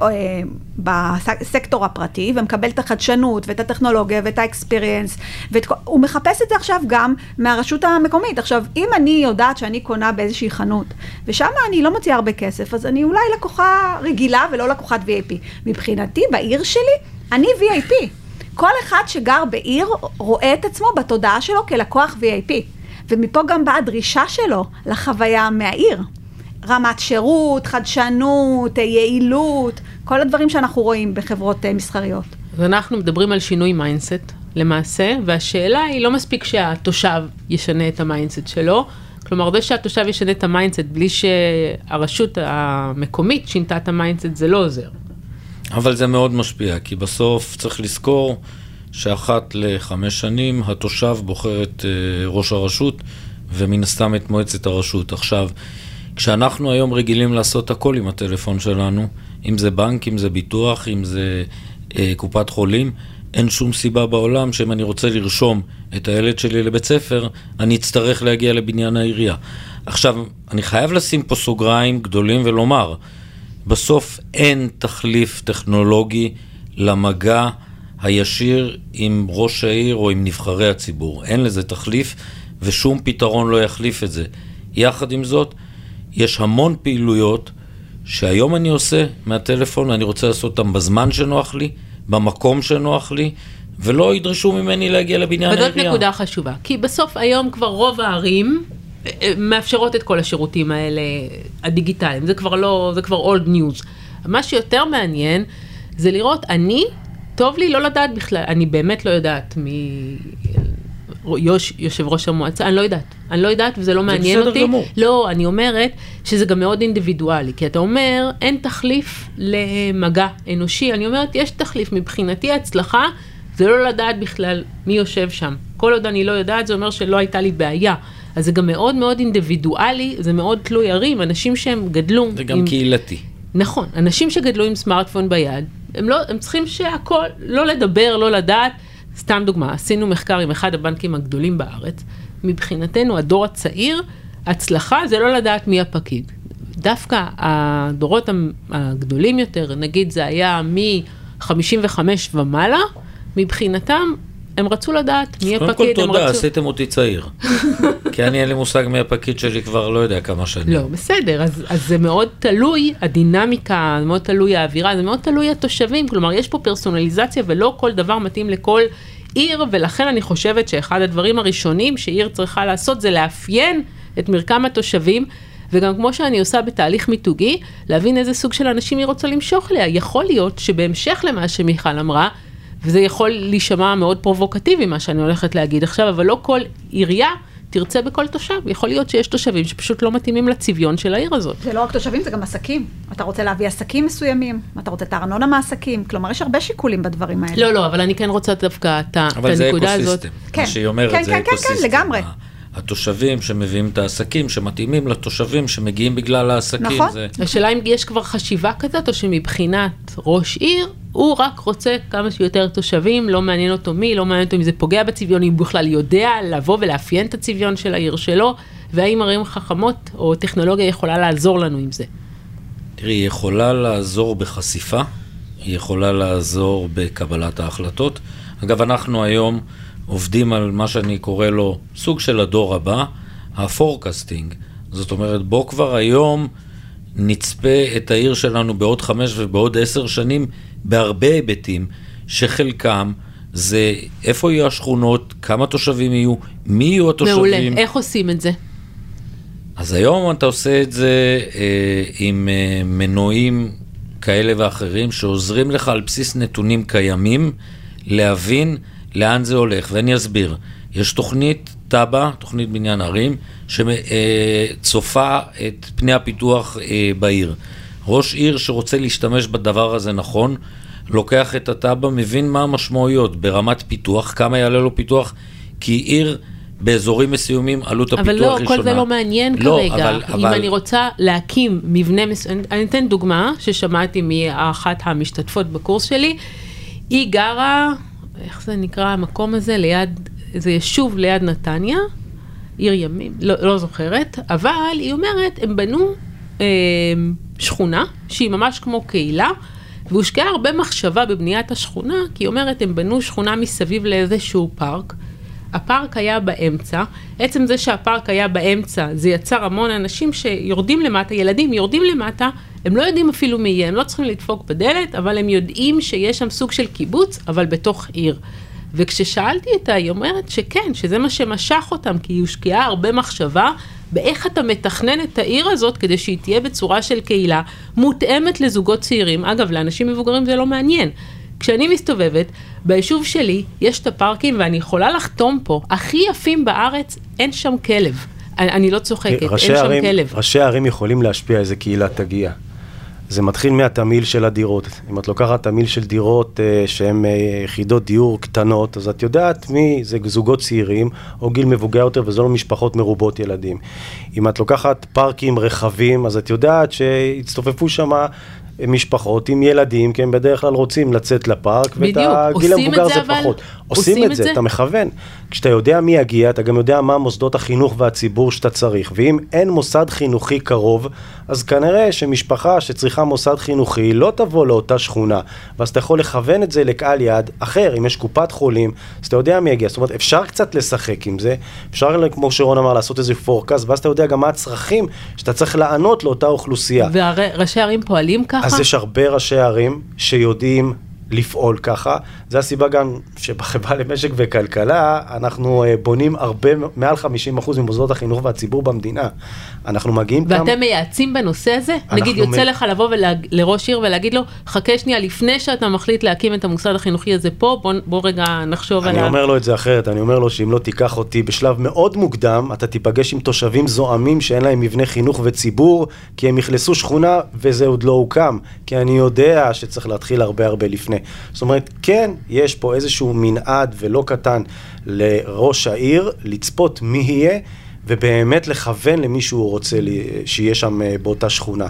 בסקטור הפרטי, ומקבל את החדשנות, ואת הטכנולוגיה, ואת האקספיריאנס, הוא מחפש את זה עכשיו גם מהרשות המקומית. עכשיו, אם אני יודעת שאני קונה באיזושהי חנות, ושם אני לא מוציאה הרבה כסף, אז אני אולי לקוחה רגילה ולא לקוחת VIP. מבחינתי, בעיר שלי, אני VIP. כל אחד שגר בעיר רואה את עצמו בתודעה שלו כלקוח VIP. ומפה גם באה הדרישה שלו לחוויה מהעיר. רמת שירות, חדשנות, יעילות, כל הדברים שאנחנו רואים בחברות מסחריות. ואנחנו מדברים על שינוי מיינדסט למעשה, והשאלה היא לא מספיק שהתושב ישנה את המיינדסט שלו, כלומר, זה שהתושב ישנה את המיינדסט בלי שהרשות המקומית שינתה את המיינדסט, זה לא עוזר. אבל זה מאוד משפיע, כי בסוף צריך לזכור שאחת ל5 שנים התושב בוחר את ראש הרשות, ומן הסתם את מועצת הרשות. עכשיו, כשאנחנו היום רגילים לעשות הכל עם הטלפון שלנו, אם זה בנק, אם זה ביטוח, אם זה קופת חולים, אין שום סיבה בעולם שאם אני רוצה לרשום את הילד שלי לבית ספר, אני אצטרך להגיע לבניין העירייה. עכשיו, אני חייב לשים פה סוגריים גדולים ולומר, בסוף אין תחליף טכנולוגי למגע הישיר עם ראש העיר או עם נבחרי הציבור. אין לזה תחליף ושום פתרון לא יחליף את זה. יחד עם זאת, יש המון פעילויות שהיום אני עושה מהטלפון, אני רוצה לעשות אותם בזמן שנוח לי, במקום שנוח לי, ולא ידרשו ממני להגיע לבניין העירייה. וזאת נקודה חשובה, כי בסוף היום כבר רוב הערים מאפשרות את כל השירותים האלה הדיגיטליים, זה כבר old news. מה שיותר מעניין זה לראות, טוב לי לא לדעת בכלל, אני באמת לא יודעת יושב ראש המועצה, אני לא יודעת וזה לא מעניין אותי. גמור. לא, אני אומרת שזה גם מאוד אינדיבידואלי, כי אתה אומר, אין תחליף למגע אנושי, אני אומרת, יש תחליף, מבחינתי ההצלחה, זה לא לדעת בכלל מי יושב שם. כל עוד אני לא יודעת, זה אומר שלא הייתה לי בעיה. אז זה גם מאוד מאוד אינדיבידואלי, זה מאוד תלוי ערים, אנשים שהם גדלו. זה גם קהילתי. נכון, אנשים שגדלו עם סמארטפון ביד, הם צריכים שהכל, לא לדבר, לא לדעת. סתם דוגמה, עשינו מחקר עם אחד הבנקים הגדולים בארץ, מבחינתנו הדור הצעיר, הצלחה זה לא לדעת מי הפקיד. דווקא הדורות הגדולים יותר, נגיד זה היה מ-55 ומעלה, מבחינתם הם רצו לדעת מי הפקיד. קודם כל תודה, עשיתם אותי צעיר. כי אני אין לי מושג מי הפקיד שלי כבר לא יודע כמה שנים. לא, בסדר, אז זה מאוד תלוי, הדינמיקה, זה מאוד תלוי האווירה, זה מאוד תלוי התושבים, כלומר יש פה פרסונליזציה ולא כל דבר מתאים לכל עיר, ולכן אני חושבת שאחד הדברים הראשונים שעיר צריכה לעשות זה לאפיין את מרקם התושבים, וגם כמו שאני עושה בתהליך מיתוגי, להבין איזה סוג של אנשים היא רוצה למשוך אליה. יכול להיות שבהמשך למה שמיכל אמרה, וזה יכול להישמע מאוד פרובוקטיבי מה שאני הולכת להגיד עכשיו, אבל לא כל עירייה תרצה בכל תושב. יכול להיות שיש תושבים שפשוט לא מתאימים לצביון של העיר הזאת. זה לא רק תושבים, זה גם עסקים. אתה רוצה להביא עסקים מסוימים, אתה רוצה את הארנונה מעסקים, כלומר יש הרבה שיקולים בדברים האלה. לא, אבל אני כן רוצה דווקא את הנקודה הזאת. אבל זה אקוסיסטם. מה שהיא אומרת זה אקוסיסטם. כן, לגמרי. התושבים שמביאים את העסקים, שמתאימים לתושבים שמגיעים בגלל העסקים. נכון. השאלה אם יש כבר חשיבה כזאת, או שמבחינת ראש עיר, הוא רק רוצה כמה שיותר תושבים, לא מעניין אותו מי, לא מעניין אותו אם זה פוגע בצביון, אם הוא בכלל יודע לבוא ולאפיין את הצביון של העיר שלו, והאם ערים חכמות או טכנולוגיה יכולה לעזור לנו עם זה. תראי, היא יכולה לעזור בחשיפה, היא יכולה לעזור בקבלת ההחלטות. אגב, אנחנו היום עובדים על מה שאני קורא לו סוג של הדור הבא, הפורקסטינג. זאת אומרת, בוא כבר היום נצפה את העיר שלנו בעוד 5 ובעוד 10 שנים בהרבה היבטים, שחלקם זה איפה יהיו השכונות, כמה תושבים יהיו, מי יהיו התושבים. מעולה, איך עושים את זה? אז היום אתה עושה את זה עם מנועים כאלה ואחרים, שעוזרים לך על בסיס נתונים קיימים, להבין לאן זה הולך, ואני אסביר. יש תוכנית טאבה, תוכנית בניין ערים, שצופה את פני הפיתוח בעיר. ראש עיר שרוצה להשתמש בדבר הזה נכון, לוקח את הטאבה, מבין מה המשמעויות ברמת פיתוח, כמה יעלה לו פיתוח, כי עיר באזורים מסוימים עלות הפיתוח ראשונה. אבל לא, כל זה לא מעניין כרגע. אם אני רוצה להקים מבנה, אני אתן דוגמה ששמעתי מאחת המשתתפות בקורס שלי, היא גרה, איך זה נקרא המקום הזה, ליד, איזה יישוב ליד נתניה, עיר ימים, לא זוכרת, אבל היא אומרת, הם בנו שכונה, שהיא ממש כמו קהילה, והושקעה הרבה מחשבה בבניית השכונה, כי היא אומרת, הם בנו שכונה מסביב לאיזשהו פארק, הפארק היה באמצע, עצם זה שהפארק היה באמצע, זה יצר המון אנשים שיורדים למטה, ילדים יורדים למטה, הם לא יודעים אפילו מי יהיה, הם לא צריכים לדפוק בדלת, אבל הם יודעים שיש שם סוג של קיבוץ, אבל בתוך עיר. וכששאלתי אותה, היא אומרת שכן, שזה מה שמשך אותם, כי היא הושקעה הרבה מחשבה, באיך אתה מתכנן את העיר הזאת, כדי שהיא תהיה בצורה של קהילה, מותאמת לזוגות צעירים. אגב, לאנשים מבוגרים זה לא מעניין. כשאני מסתובבת, ביישוב שלי יש את הפארקים, ואני יכולה לחתום פה, הכי יפים בארץ, אין שם כלב. אני לא צוחקת, אין שם כלב. ראשי הערים יכולים להשפיע איזה קהילה תגיע. זה מתחיל מהתמיל של הדירות. אם את לוקחת תמיל של דירות שהן יחידות דיור קטנות, אז את יודעת מי זה זוגות צעירים או גיל מבוגר יותר, וזה לא משפחות מרובות ילדים. אם את לוקחת פארקים רחבים, אז את יודעת שהצטופפו שם משפחות עם ילדים, כי הם בדרך כלל רוצים לצאת לפארק, ואת הגיל המבוגר זה פחות. עושים את זה, אתה מכוון. כשאתה יודע מי יגיע, אתה גם יודע מה מוסדות החינוך והציבור שאתה צריך, ואם אין מוסד חינוכי קרוב, אז כנראה שמשפחה שצריכה מוסד חינוכי לא תבוא לאותה שכונה, ואז אתה יכול לכוון את זה לקהל יעד אחר, אם יש קופת חולים, אז אתה יודע מי יגיע. זאת אומרת, אפשר קצת לשחק עם זה, אפשר, כמו שרון אמר, לעשות איזה פורקאסט, ואז אתה יודע גם מה הצרכים שאתה צריך לענות לאותה אוכלוסייה. וראשי ערים פועלים ככה? אז יש הרבה ראשי ערים שיודעים לפעול ככה. זה הסיבה גם שבחברה למשק וכלכלה, אנחנו בונים הרבה, מעל 50% ממוסדות החינוך והציבור במדינה. אנחנו מגיעים ואתם כמה... מייעצים בנושא הזה? נגיד, יוצא לך לבוא לראש עיר ולהגיד לו, חכה שנייה, לפני שאתה מחליט להקים את המוסד החינוכי הזה פה, בוא רגע נחשוב עליו. אני אומר לו את זה אחרת, אני אומר לו שאם לא תיקח אותי בשלב מאוד מוקדם, אתה תיפגש עם תושבים זועמים שאין להם מבנה חינוך וציבור, כי הם יכלסו שכונה וזה עוד לא הוקם, כי אני יודע שצריך להתחיל הרבה לפני. זאת אומרת, כן, יש פה איזשהו מנעד ולא קטן לראש העיר, לצפות מי יהיה, ובאמת לכוון למי שהוא רוצה שיהיה שם באותה שכונה.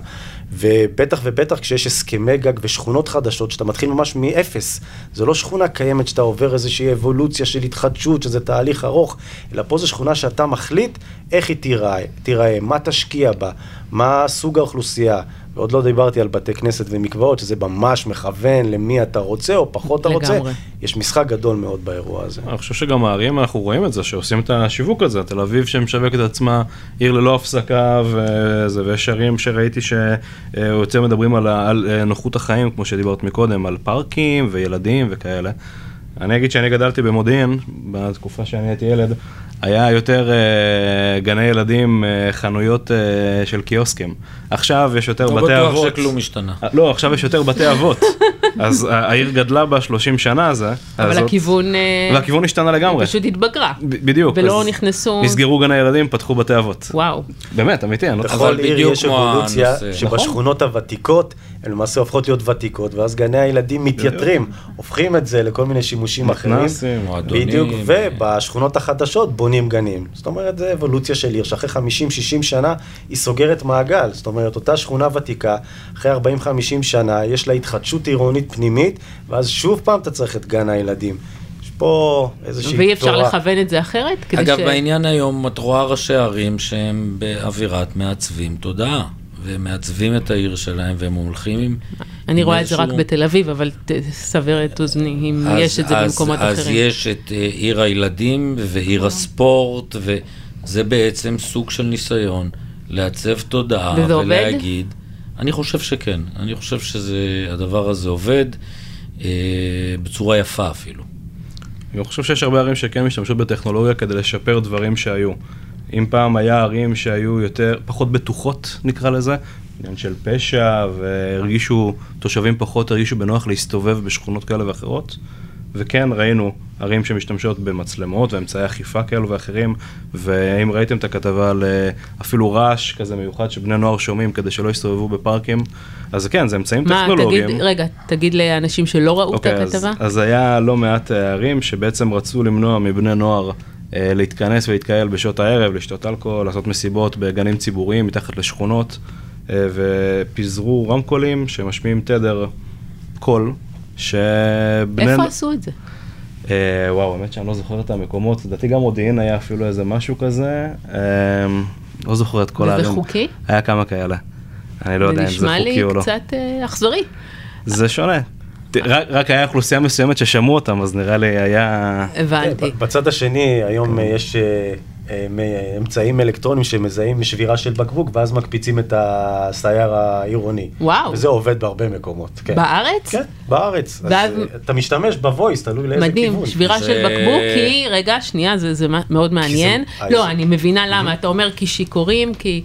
ובטח כשיש הסכמי גג ושכונות חדשות, שאתה מתחיל ממש מאפס, זה לא שכונה קיימת שאתה עובר איזושהי אבולוציה של התחדשות, שזה תהליך ארוך, אלא פה זו שכונה שאתה מחליט איך היא תיראה, מה תשקיע בה, מה סוג האוכלוסייה, ועוד לא דיברתי על בתי כנסת ומקוואות, שזה ממש מכוון למי אתה רוצה או פחות אתה רוצה. יש משחק גדול מאוד באירוע הזה. אני חושב שגם הערים, אנחנו רואים את זה, שעושים את השיווק הזה. תל אביב שמשווק את עצמה, עיר ללא הפסקה, ויש ערים שראיתי שיוצא מדברים על נוחות החיים, כמו שדיברת מקודם, על פארקים וילדים וכאלה. אני אגיד שאני גדלתי במודיעין, בתקופה שאני הייתי ילד, היה יותר גני ילדים, חנויות של קיוסקים. עכשיו יש יותר בתי אבות. לא בטוח שכלום משתנה. לא, עכשיו יש יותר בתי אבות. אז העיר גדלה ב-30 שנה הזה. אבל הכיוון השתנה לגמרי. פשוט התבגרה. בדיוק. ולא נכנסו... נסגרו גני ילדים, פתחו בתי אבות. וואו. באמת, אמיתי. בכל עיר יש אבולוציה שבשכונות הוותיקות, הן למעשה הופכות להיות ותיקות, ואז גני הילדים מתייתרים, הופכים את זה לכל מיני שימושים אחרים. בדיוק, ובשכונות החדשות בונים גנים. זאת אומרת, זה אבולוציה של עיר, שאחרי 50-60 שנה היא סוגרת מעגל. זאת אומרת, אותה שכונה ותיקה, אחרי 40-50 שנה, יש לה התחדשות עירונית פנימית, ואז שוב פעם אתה צריך את גן הילדים. יש פה איזושהי תורה. ואי אפשר לכוון את זה אחרת? אגב, בעניין היום, את רואה ראשי ערים שהם באווירת מעצבים תודעה. ומעצבים את העיר שלהם, והם הולכים עם... אני רואה את זה רק בתל אביב, אבל סבר את אוזני, אם יש את זה במקומות אחרים. אז יש את עיר הילדים, ועיר הספורט, וזה בעצם סוג של ניסיון, לעצב תודעה, ולהגיד... אני חושב שכן, אני חושב שהדבר הזה עובד, בצורה יפה אפילו. אני חושב שיש הרבה ערים שכן משתמשות בטכנולוגיה, כדי לשפר דברים שהיו. אם פעם היה ערים שהיו פחות בטוחות, נקרא לזה, עניין של פשע, תושבים פחות הרגישו בנוח להסתובב בשכונות כאלה ואחרות, וכן ראינו ערים שמשתמשות במצלמות ואמצעי אכיפה כאלו ואחרים, ואם ראיתם את הכתבה על אפילו רעש כזה מיוחד שבני נוער שומעים כדי שלא יסתובבו בפארקים, אז כן, זה אמצעים טכנולוגיים. תגיד לאנשים שלא ראו את הכתבה. אז היה לא מעט ערים שבעצם רצו למנוע מבני נוער להתכנס ולהתקהל בשעות הערב, לשתות אלכוהול, לעשות מסיבות בגנים ציבוריים מתחת לשכונות, ופיזרו רמקולים שמשמיעים תדר קול, איפה עשו את זה? וואו, באמת שאני לא זוכר את המקומות, לדעתי גם מודיעין היה אפילו איזה משהו כזה, לא זוכר את כל הערים. וזה חוקי? היה כמה כאלה, אני לא יודע אם זה חוקי או לא. זה נשמע לי קצת אכזרי. זה שונה. רק היה אוכלוסייה מסוימת ששמעו אותם, אז נראה לי היה... הבנתי. בצד השני, היום יש אמצעים אלקטרונים שמזהים שבירה של בקבוק, ואז מקפיצים את הסייר העירוני. וואו. וזה עובד בהרבה מקומות. בארץ? כן, בארץ. אתה משתמש בוויס, תלוי לאיזה כיוון. מדהים, שבירה של בקבוק, כי, רגע, שנייה, זה מאוד מעניין. לא, אני מבינה למה, אתה אומר כי שיכורים, כי...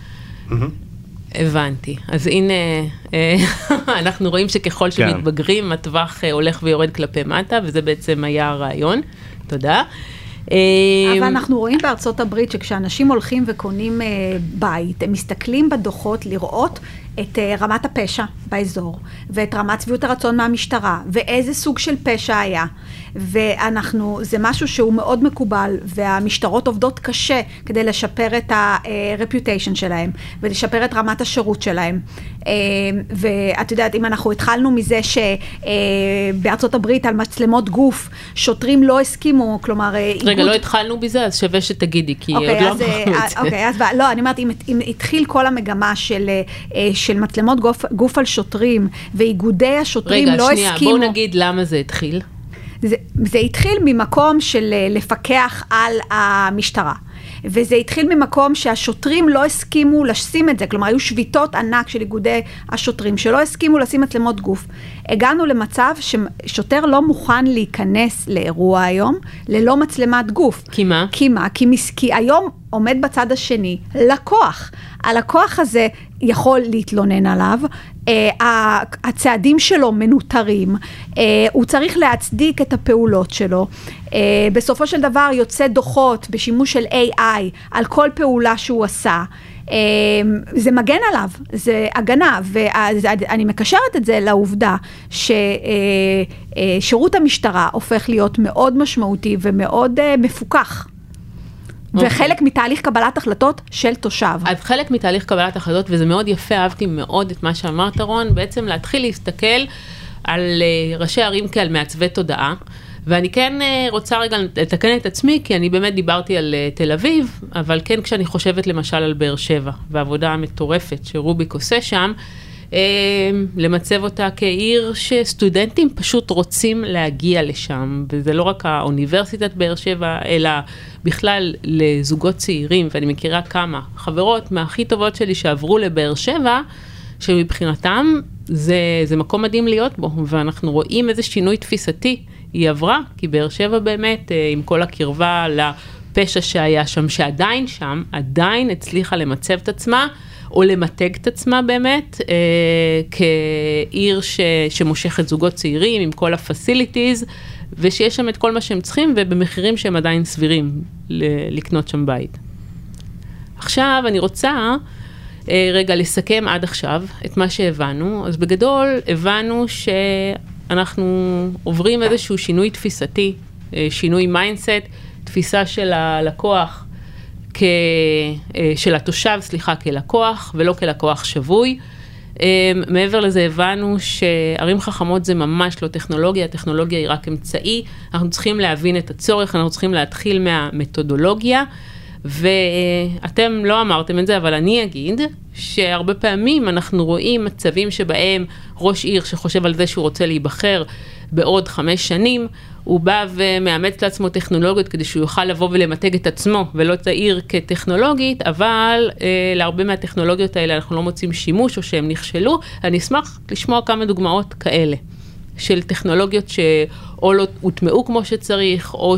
הבנתי. אז הנה, אנחנו רואים שככל שמתבגרים, הטווח הולך ויורד כלפי מטה, וזה בעצם היה הרעיון. תודה. אבל אנחנו רואים בארצות הברית שכשאנשים הולכים וקונים בית, הם מסתכלים בדוחות לראות את רמת הפשע באזור, ואת רמת שביעות הרצון מהמשטרה, ואיזה סוג של פשע היה. זה משהו שהוא מאוד מקובל, והמשטרות עובדות קשה כדי לשפר את ה-reputation שלהם, ולשפר את רמת השירות שלהם. ואת יודעת, אם אנחנו התחלנו מזה שבארצות הברית על מצלמות גוף, שוטרים לא הסכימו, כלומר... רגע, לא התחלנו בזה, אז שווה שתגידי, כי עוד לא אמרנו את זה. אוקיי, אז לא, אני אומרת, אם התחיל כל המגמה של מצלמות גוף על שוטרים, ואיגודי השוטרים לא הסכימו... רגע, שנייה, בואו נגיד למה זה התחיל. זה התחיל ממקום של לפקח על המשטרה. וזה התחיל ממקום שהשוטרים לא הסכימו לשים את זה, כלומר היו שביתות ענק של איגודי השוטרים שלא הסכימו לשים מצלמות גוף. הגענו למצב ששוטר לא מוכן להיכנס לאירוע היום ללא מצלמת גוף. כי מה? כי היום עומד בצד השני לקוח. הלקוח הזה יכול להתלונן עליו, הצעדים שלו מנותרים, הוא צריך להצדיק את הפעולות שלו, בסופו של דבר יוצא דוחות בשימוש של AI על כל פעולה שהוא עשה, זה מגן עליו, זה הגנה, ואני מקשרת את זה לעובדה ששירות המשטרה הופך להיות מאוד משמעותי ומאוד מפוקח. וחלק מתהליך קבלת החלטות של תושב. אז חלק מתהליך קבלת החלטות, וזה מאוד יפה, אהבתי מאוד את מה שאמרת רון, בעצם להתחיל להסתכל על ראשי ערים כעל מעצבי תודעה, ואני כן רוצה רגע לתקן את עצמי, כי אני באמת דיברתי על תל אביב, אבל כן כשאני חושבת למשל על באר שבע, והעבודה המטורפת שרוביק עושה שם, למצב אותה כעיר שסטודנטים פשוט רוצים להגיע לשם, וזה לא רק האוניברסיטת באר שבע, אלא בכלל לזוגות צעירים, ואני מכירה כמה חברות מהכי טובות שלי שעברו לבאר שבע, שמבחינתם זה מקום מדהים להיות בו, ואנחנו רואים איזה שינוי תפיסתי היא עברה, כי באר שבע באמת, עם כל הקרבה לפשע שהיה שם, שעדיין שם, עדיין הצליחה למצב את עצמה, או למתג את עצמה באמת, כעיר שמושכת זוגות צעירים, עם כל הפסיליטיז, ושיש שם את כל מה שהם צריכים, ובמחירים שהם עדיין סבירים לקנות שם בית. עכשיו אני רוצה רגע לסכם עד עכשיו את מה שהבנו. אז בגדול הבנו שאנחנו עוברים איזשהו שינוי תפיסתי, שינוי מיינדסט, תפיסה של הלקוח, של התושב, כלקוח, ולא כלקוח שבוי. מעבר לזה הבנו שערים חכמות זה ממש לא טכנולוגיה, הטכנולוגיה היא רק אמצעי, אנחנו צריכים להבין את הצורך, אנחנו צריכים להתחיל מהמתודולוגיה, ואתם לא אמרתם את זה, אבל אני אגיד שהרבה פעמים אנחנו רואים מצבים שבהם ראש עיר שחושב על זה שהוא רוצה להיבחר בעוד 5 שנים, הוא בא ומאמץ לעצמו טכנולוגיות כדי שהוא יוכל לבוא ולמתג את עצמו, ולא את העיר כטכנולוגית, אבל להרבה מהטכנולוגיות האלה אנחנו לא מוצאים שימוש או שהם נכשלו. אני אשמח לשמוע כמה דוגמאות כאלה, של טכנולוגיות שאו לא הוטמעו כמו שצריך, או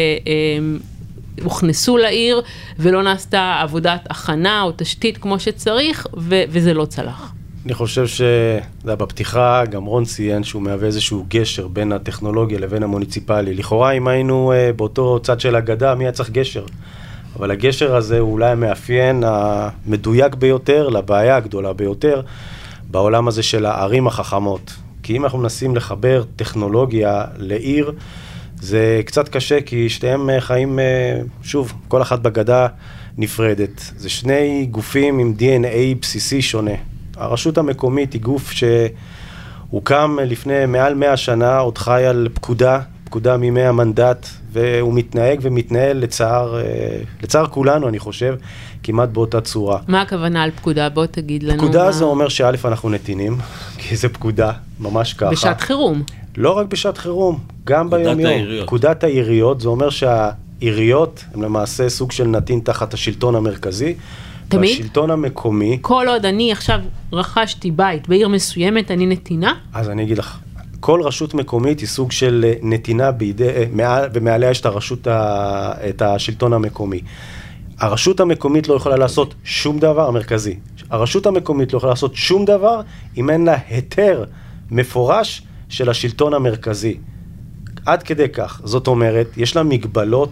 שהוכנסו לעיר ולא נעשתה עבודת הכנה או תשתית כמו שצריך, וזה לא צלח. אני חושב שבפתיחה גם רון ציין שהוא מהווה איזשהו גשר בין הטכנולוגיה לבין המוניציפלי. לכאורה אם היינו באותו צד של הגדה, מי היה צריך גשר? אבל הגשר הזה הוא אולי המאפיין המדויק ביותר, לבעיה הגדולה ביותר, בעולם הזה של הערים החכמות. כי אם אנחנו מנסים לחבר טכנולוגיה לעיר, זה קצת קשה, כי שתיהם חיים, שוב, כל אחת בגדה נפרדת. זה שני גופים עם DNA בסיסי שונה. הרשות המקומית היא גוף שהוקם לפני מעל 100 שנה, עוד חי על פקודה מימי המנדט, והוא מתנהג ומתנהל לצער כולנו, אני חושב, כמעט באותה צורה. מה הכוונה על פקודה? בוא תגיד לנו. פקודה זה אומר שא' אנחנו נתינים, כי זה פקודה, ממש ככה. בשעת חירום. לא רק בשעת חירום, גם ביום יום. פקודת העיריות, זה אומר שהעיריות הם למעשה סוג של נתין תחת השלטון המרכזי, תמיד? והשלטון המקומי. כל עוד אני עכשיו רכשתי בית בעיר מסוימת, אני נתינה? אז אני אגיד לך, כל רשות מקומית היא סוג של נתינה ומעליה יש את השלטון המקומי. הרשות המקומית לא יכולה לעשות שום דבר, המרכזי. הרשות המקומית לא יכולה לעשות שום דבר אם אין לה היתר מפורש של השלטון המרכזי. עד כדי כך. זאת אומרת, יש לה מגבלות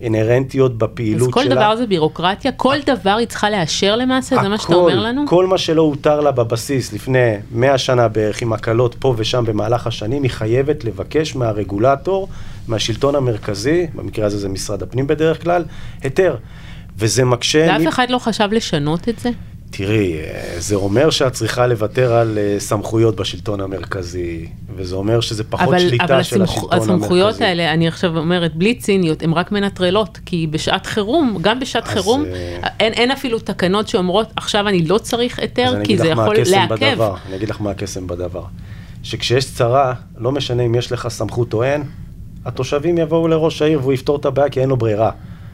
אינרנטיות בפעילות שלה. אז כל דבר זה בירוקרטיה? כל דבר היא צריכה לאשר למעשה? זה מה שאתה אומר לנו? כל מה שלא הותר לה בבסיס לפני 100 שנה בערך עם הקלות פה ושם במהלך השנים, היא חייבת לבקש מהרגולטור, מהשלטון המרכזי, במקרה הזה זה משרד הפנים בדרך כלל, היתר. וזה מקשה... ואף אחד לא חשב לשנות את זה? תראי, זה אומר שאת צריכה לוותר על סמכויות בשלטון המרכזי, וזה אומר שזה פחות שליטה של השלטון המרכזי. אבל הסמכויות האלה, אני עכשיו אומרת, בלי ציניות, הן רק מנטרלות, כי בשעת חירום, גם בשעת חירום, אין אפילו תקנות שאומרות, עכשיו אני לא צריך היתר, כי זה יכול לעכב. אני אגיד לך מה הקסם בדבר. שכשיש צרה, לא משנה אם יש לך סמכות או אין, התושבים יבואו לראש העיר והוא יפתור את הבעיה, כי אין לו ברירה.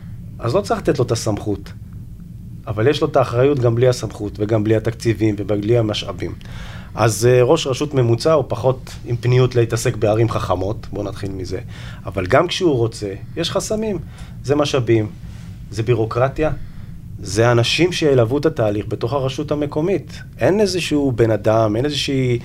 אז לא צריך לתת לו את הסמכות. אבל יש לו את האחריות גם בלי הסמכות, וגם בלי התקציבים, ובלי המשאבים. אז ראש רשות ממוצע הוא פחות עם פניות להתעסק בערים חכמות, בואו נתחיל מזה. אבל גם כשהוא רוצה, יש חסמים. זה משאבים, זה בירוקרטיה, זה אנשים שילוו את התהליך בתוך הרשות המקומית. אין איזשהו בן אדם, אין איזושהי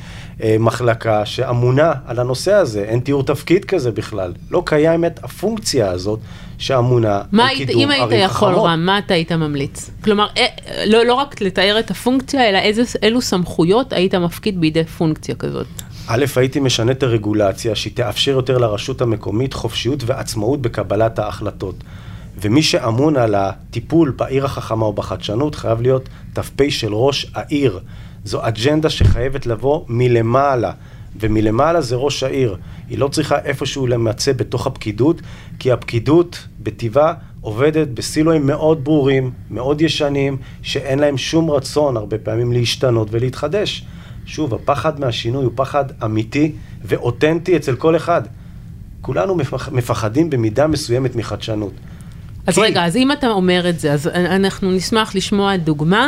מחלקה שאמונה על הנושא הזה, אין תיאור תפקיד כזה בכלל. לא קיימת הפונקציה הזאת שאמונה על קידום ערים חכמות. אם היית יכול, רם, מה אתה היית ממליץ? כלומר, לא רק לתאר את הפונקציה, אלא אילו סמכויות היית מפקיד בידי פונקציה כזאת? א', הייתי משנה את הרגולציה, שהיא תאפשר יותר לרשות המקומית חופשיות ועצמאות בקבלת ההחלטות. ומי שאמון על הטיפול בעיר החכמה או בחדשנות חייב להיות ת"פ של ראש העיר. זו אג'נדה שחייבת לבוא מלמעלה, ומלמעלה זה ראש העיר. היא לא צריכה איפשהו למצא בתוך הפקידות, כי הפקידות בטבעה עובדת בסילואים מאוד ברורים, מאוד ישנים, שאין להם שום רצון הרבה פעמים להשתנות ולהתחדש. שוב, הפחד מהשינוי הוא פחד אמיתי ואותנטי אצל כל אחד. כולנו מפחדים במידה מסוימת מחדשנות. אז רגע, אז אם אתה אומר את זה, אז אנחנו נשמח לשמוע דוגמה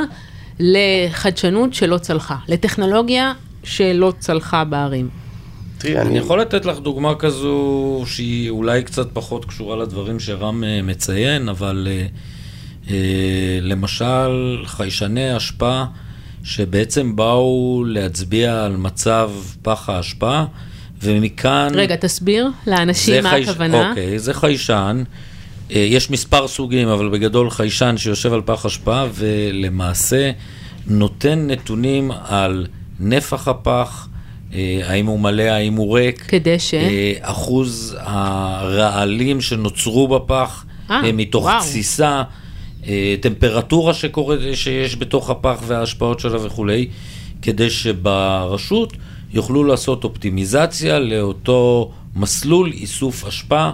לחדשנות שלא צלחה, לטכנולוגיה שלא צלחה בערים. אני יכול לתת לך דוגמה כזו שהיא אולי קצת פחות קשורה לדברים שרם מציין, אבל למשל חיישני אשפה שבעצם באו להצביע על מצב פח האשפה, ומכאן... רגע, תסביר לאנשים מה הכוונה. אוקיי, זה חיישן. יש מספר סוגים, אבל בגדול חיישן שיושב על פח אשפה, ולמעשה נותן נתונים על נפח הפח, האם הוא מלא, האם הוא ריק, כדי ש... אחוז הרעלים שנוצרו בפח, מתוך תסיסה, טמפרטורה שיש בתוך הפח וההשפעות שלה וכו', כדי שברשות יוכלו לעשות אופטימיזציה לאותו מסלול איסוף אשפה,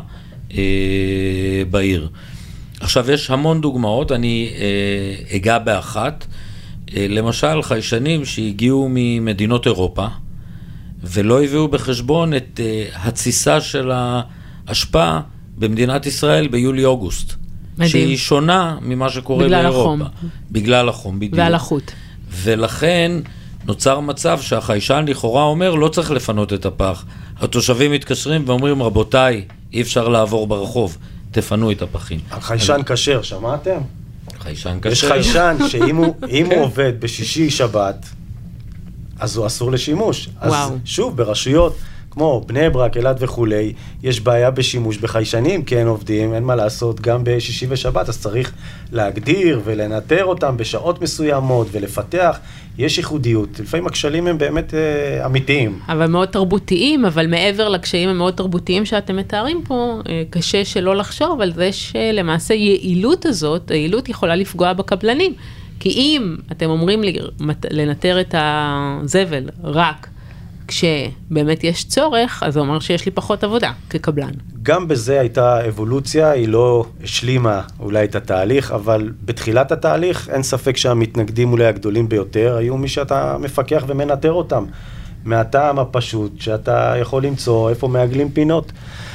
בעיר. עכשיו יש המון דוגמאות, אני אגע באחת, למשל חיישנים שהגיעו ממדינות אירופה, ולא הביאו בחשבון את התסיסה של ההשפעה במדינת ישראל ביולי-אוגוסט. מדהים. שהיא שונה ממה שקורה בגלל באירופה. החום. בגלל החום, בדיוק. והלחות. ולכן נוצר מצב שהחיישן לכאורה אומר, לא צריך לפנות את הפח. התושבים מתקשרים ואומרים, רבותיי, אי אפשר לעבור ברחוב, תפנו את הפחים. חיישן כשר, שמעתם? חיישן כשר. יש חיישן שאם הוא עובד בשישי שבת, אז הוא אסור לשימוש. אז שוב, ברשויות כמו בני ברק, אלעד וכולי, יש בעיה בשימוש בחיישנים, כי אין עובדים, אין מה לעשות גם בשישי ושבת, אז צריך להגדיר ולנטר אותם בשעות מסוימות ולפתח. יש ייחודיות, לפעמים הכשלים הם באמת אמיתיים. אבל מאוד תרבותיים, אבל מעבר לקשיים המאוד תרבותיים שאתם מתארים פה, קשה שלא לחשוב על זה שלמעשה יעילות הזאת, היעילות יכולה לפגוע בקבלנים. כי אם אתם אומרים לנטר את הזבל רק כשבאמת יש צורך, אז זה אומר שיש לי פחות עבודה כקבלן. גם בזה הייתה אבולוציה, היא לא השלימה אולי את התהליך, אבל בתחילת התהליך אין ספק שהמתנגדים אולי הגדולים ביותר, היו מי שאתה מפקח ומנטר אותם. מהטעם הפשוט שאתה יכול למצוא איפה מעגלים פינות.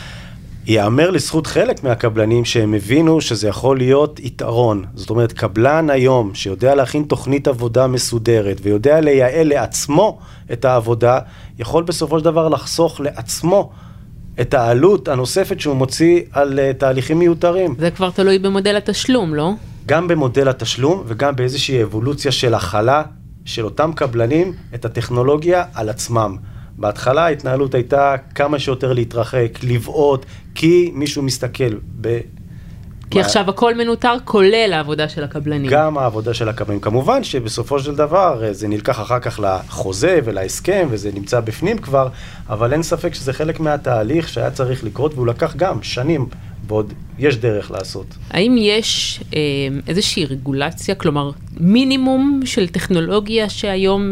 יאמר לזכות חלק מהקבלנים שהם הבינו שזה יכול להיות יתרון. זאת אומרת, קבלן היום שיודע להכין תוכנית עבודה מסודרת ויודע לייעל לעצמו את העבודה, יכול בסופו של דבר לחסוך לעצמו את העלות הנוספת שהוא מוציא על תהליכים מיותרים. זה כבר תלוי במודל התשלום, לא? גם במודל התשלום וגם באיזושהי אבולוציה של החלה של אותם קבלנים את הטכנולוגיה על עצמם. בהתחלה ההתנהלות הייתה כמה שיותר להתרחק, לבעוט, כי מישהו מסתכל כי עכשיו הכל מנותר, כולל העבודה של הקבלנים. גם העבודה של הקבלנים. כמובן שבסופו של דבר זה נלקח אחר כך לחוזה ולהסכם, וזה נמצא בפנים כבר, אבל אין ספק שזה חלק מהתהליך שהיה צריך לקרות, והוא לקח גם שנים, ועוד יש דרך לעשות. האם יש איזושהי רגולציה, כלומר מינימום של טכנולוגיה שהיום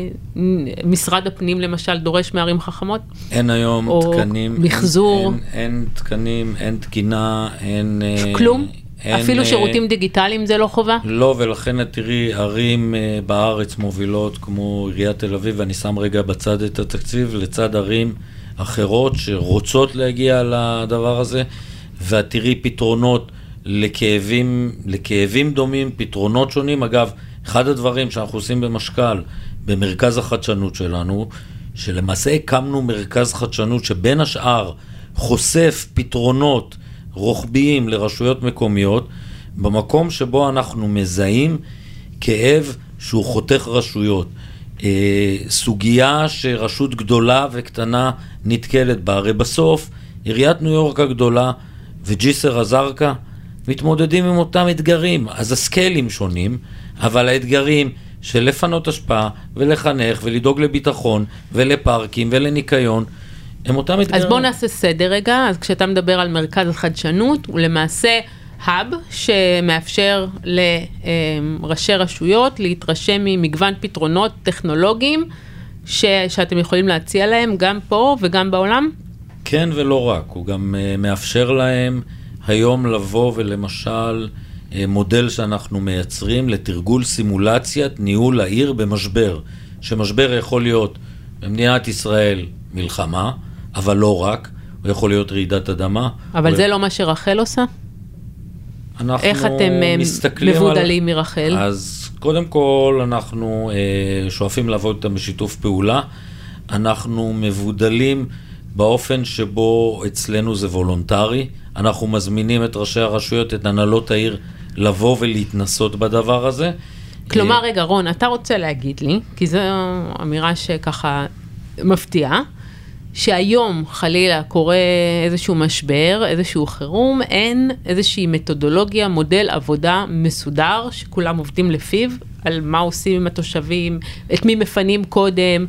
משרד הפנים למשל דורש מערים חכמות? אין היום תקנים. או מחזור? אין תקנים, אין תקינה, אין... כלום? אפילו שירותים דיגיטליים זה לא חובה? לא, ולכן תראי, ערים בארץ מובילות כמו עיריית תל אביב, ואני שם רגע בצד את התקציב, לצד ערים אחרות שרוצות להגיע לדבר הזה, ואת תראי פתרונות לכאבים דומים, פתרונות שונים. אגב, אחד הדברים שאנחנו עושים במשקל, במרכז החדשנות שלנו, שלמעשה הקמנו מרכז חדשנות שבין השאר חושף פתרונות רוחביים לרשויות מקומיות, במקום שבו אנחנו מזהים כאב שהוא חותך רשויות. סוגיה שרשות גדולה וקטנה נתקלת בה. הרי בסוף, עיריית ניו יורק הגדולה וג'יסר א-זרקא מתמודדים עם אותם אתגרים. אז הסקיילים שונים, אבל האתגרים של לפנות השפעה ולחנך ולדאוג לביטחון ולפארקים ולניקיון, הם אותם אתגרים. אז בוא נעשה סדר רגע. אז כשאתה מדבר על מרכז החדשנות, הוא למעשה האב שמאפשר לראשי רשויות להתרשם ממגוון פתרונות טכנולוגיים שאתם יכולים להציע להם גם פה וגם בעולם? כן ולא רק, הוא גם מאפשר להם היום לבוא ולמשל מודל שאנחנו מייצרים לתרגול סימולציית ניהול העיר במשבר, שמשבר יכול להיות במדינת ישראל מלחמה, אבל לא רק, הוא יכול להיות רעידת אדמה. אבל זה לא מה שרחל עושה? איך אתם מבודלים מרחל? אז קודם כל אנחנו שואפים לעבוד איתם בשיתוף פעולה, אנחנו מבודלים באופן שבו אצלנו זה וולונטרי, אנחנו מזמינים את ראשי הרשויות, את הנהלות העיר, לבוא ולהתנסות בדבר הזה. כלומר, רגע, רון, אתה רוצה להגיד לי, כי זו אמירה שככה מפתיעה, שהיום חלילה קורה איזשהו משבר, איזשהו חירום, אין איזושהי מתודולוגיה, מודל עבודה מסודר, שכולם עובדים לפיו, על מה עושים עם התושבים, את מי מפנים קודם.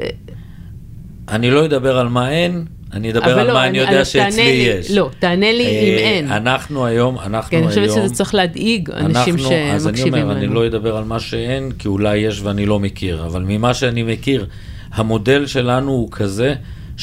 אני לא אדבר על מה אין, אני אדבר על מה אני יודע שאצלי יש. לא, תענה לי אם אין. אנחנו היום... כן, אני חושבת שזה צריך להדאיג אנשים שמקשיבים לנו. אז אני אומר, אני לא אדבר על מה שאין, כי אולי יש ואני לא מכיר, אבל ממה שאני מכיר, המודל שלנו הוא כזה,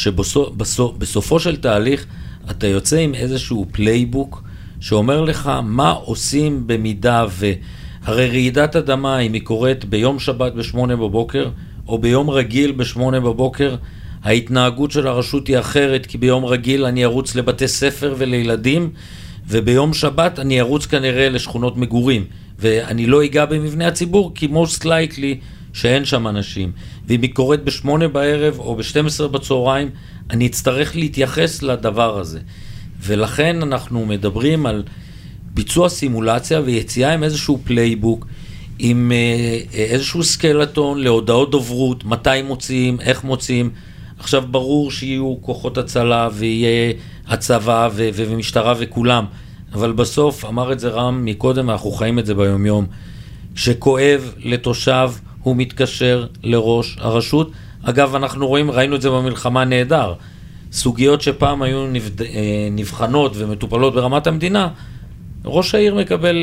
שבסופו של תהליך, אתה יוצא עם איזשהו פלייבוק, שאומר לך מה עושים במידה הרי רעידת אדמה, אם היא קורית ביום שבת ב8 בבוקר, או ביום רגיל ב8 בבוקר, ההתנהגות של הרשות היא אחרת, כי ביום רגיל אני ארוץ לבתי ספר ולילדים, וביום שבת אני ארוץ כנראה לשכונות מגורים, ואני לא אגע במבנה הציבור, כי most likely שאין שם אנשים. ואם היא קורית ב8 בערב או ב12 בצהריים, אני אצטרך להתייחס לדבר הזה. ולכן אנחנו מדברים על ביצוע סימולציה ויציאה עם איזשהו פלייבוק, עם איזשהו סקלטון להודעות דוברות, מתי מוציאים, איך מוציאים. עכשיו ברור שיהיו כוחות הצלה ויהיה הצבא ומשטרה וכולם, אבל בסוף, אמר את זה רם מקודם, אנחנו חיים את זה ביום יום, שכואב לתושב הוא מתקשר לראש הרשות. אגב, אנחנו ראינו את זה במלחמה נהדר, סוגיות שפעם היו נבחנות ומטופלות ברמת המדינה, ראש העיר מקבל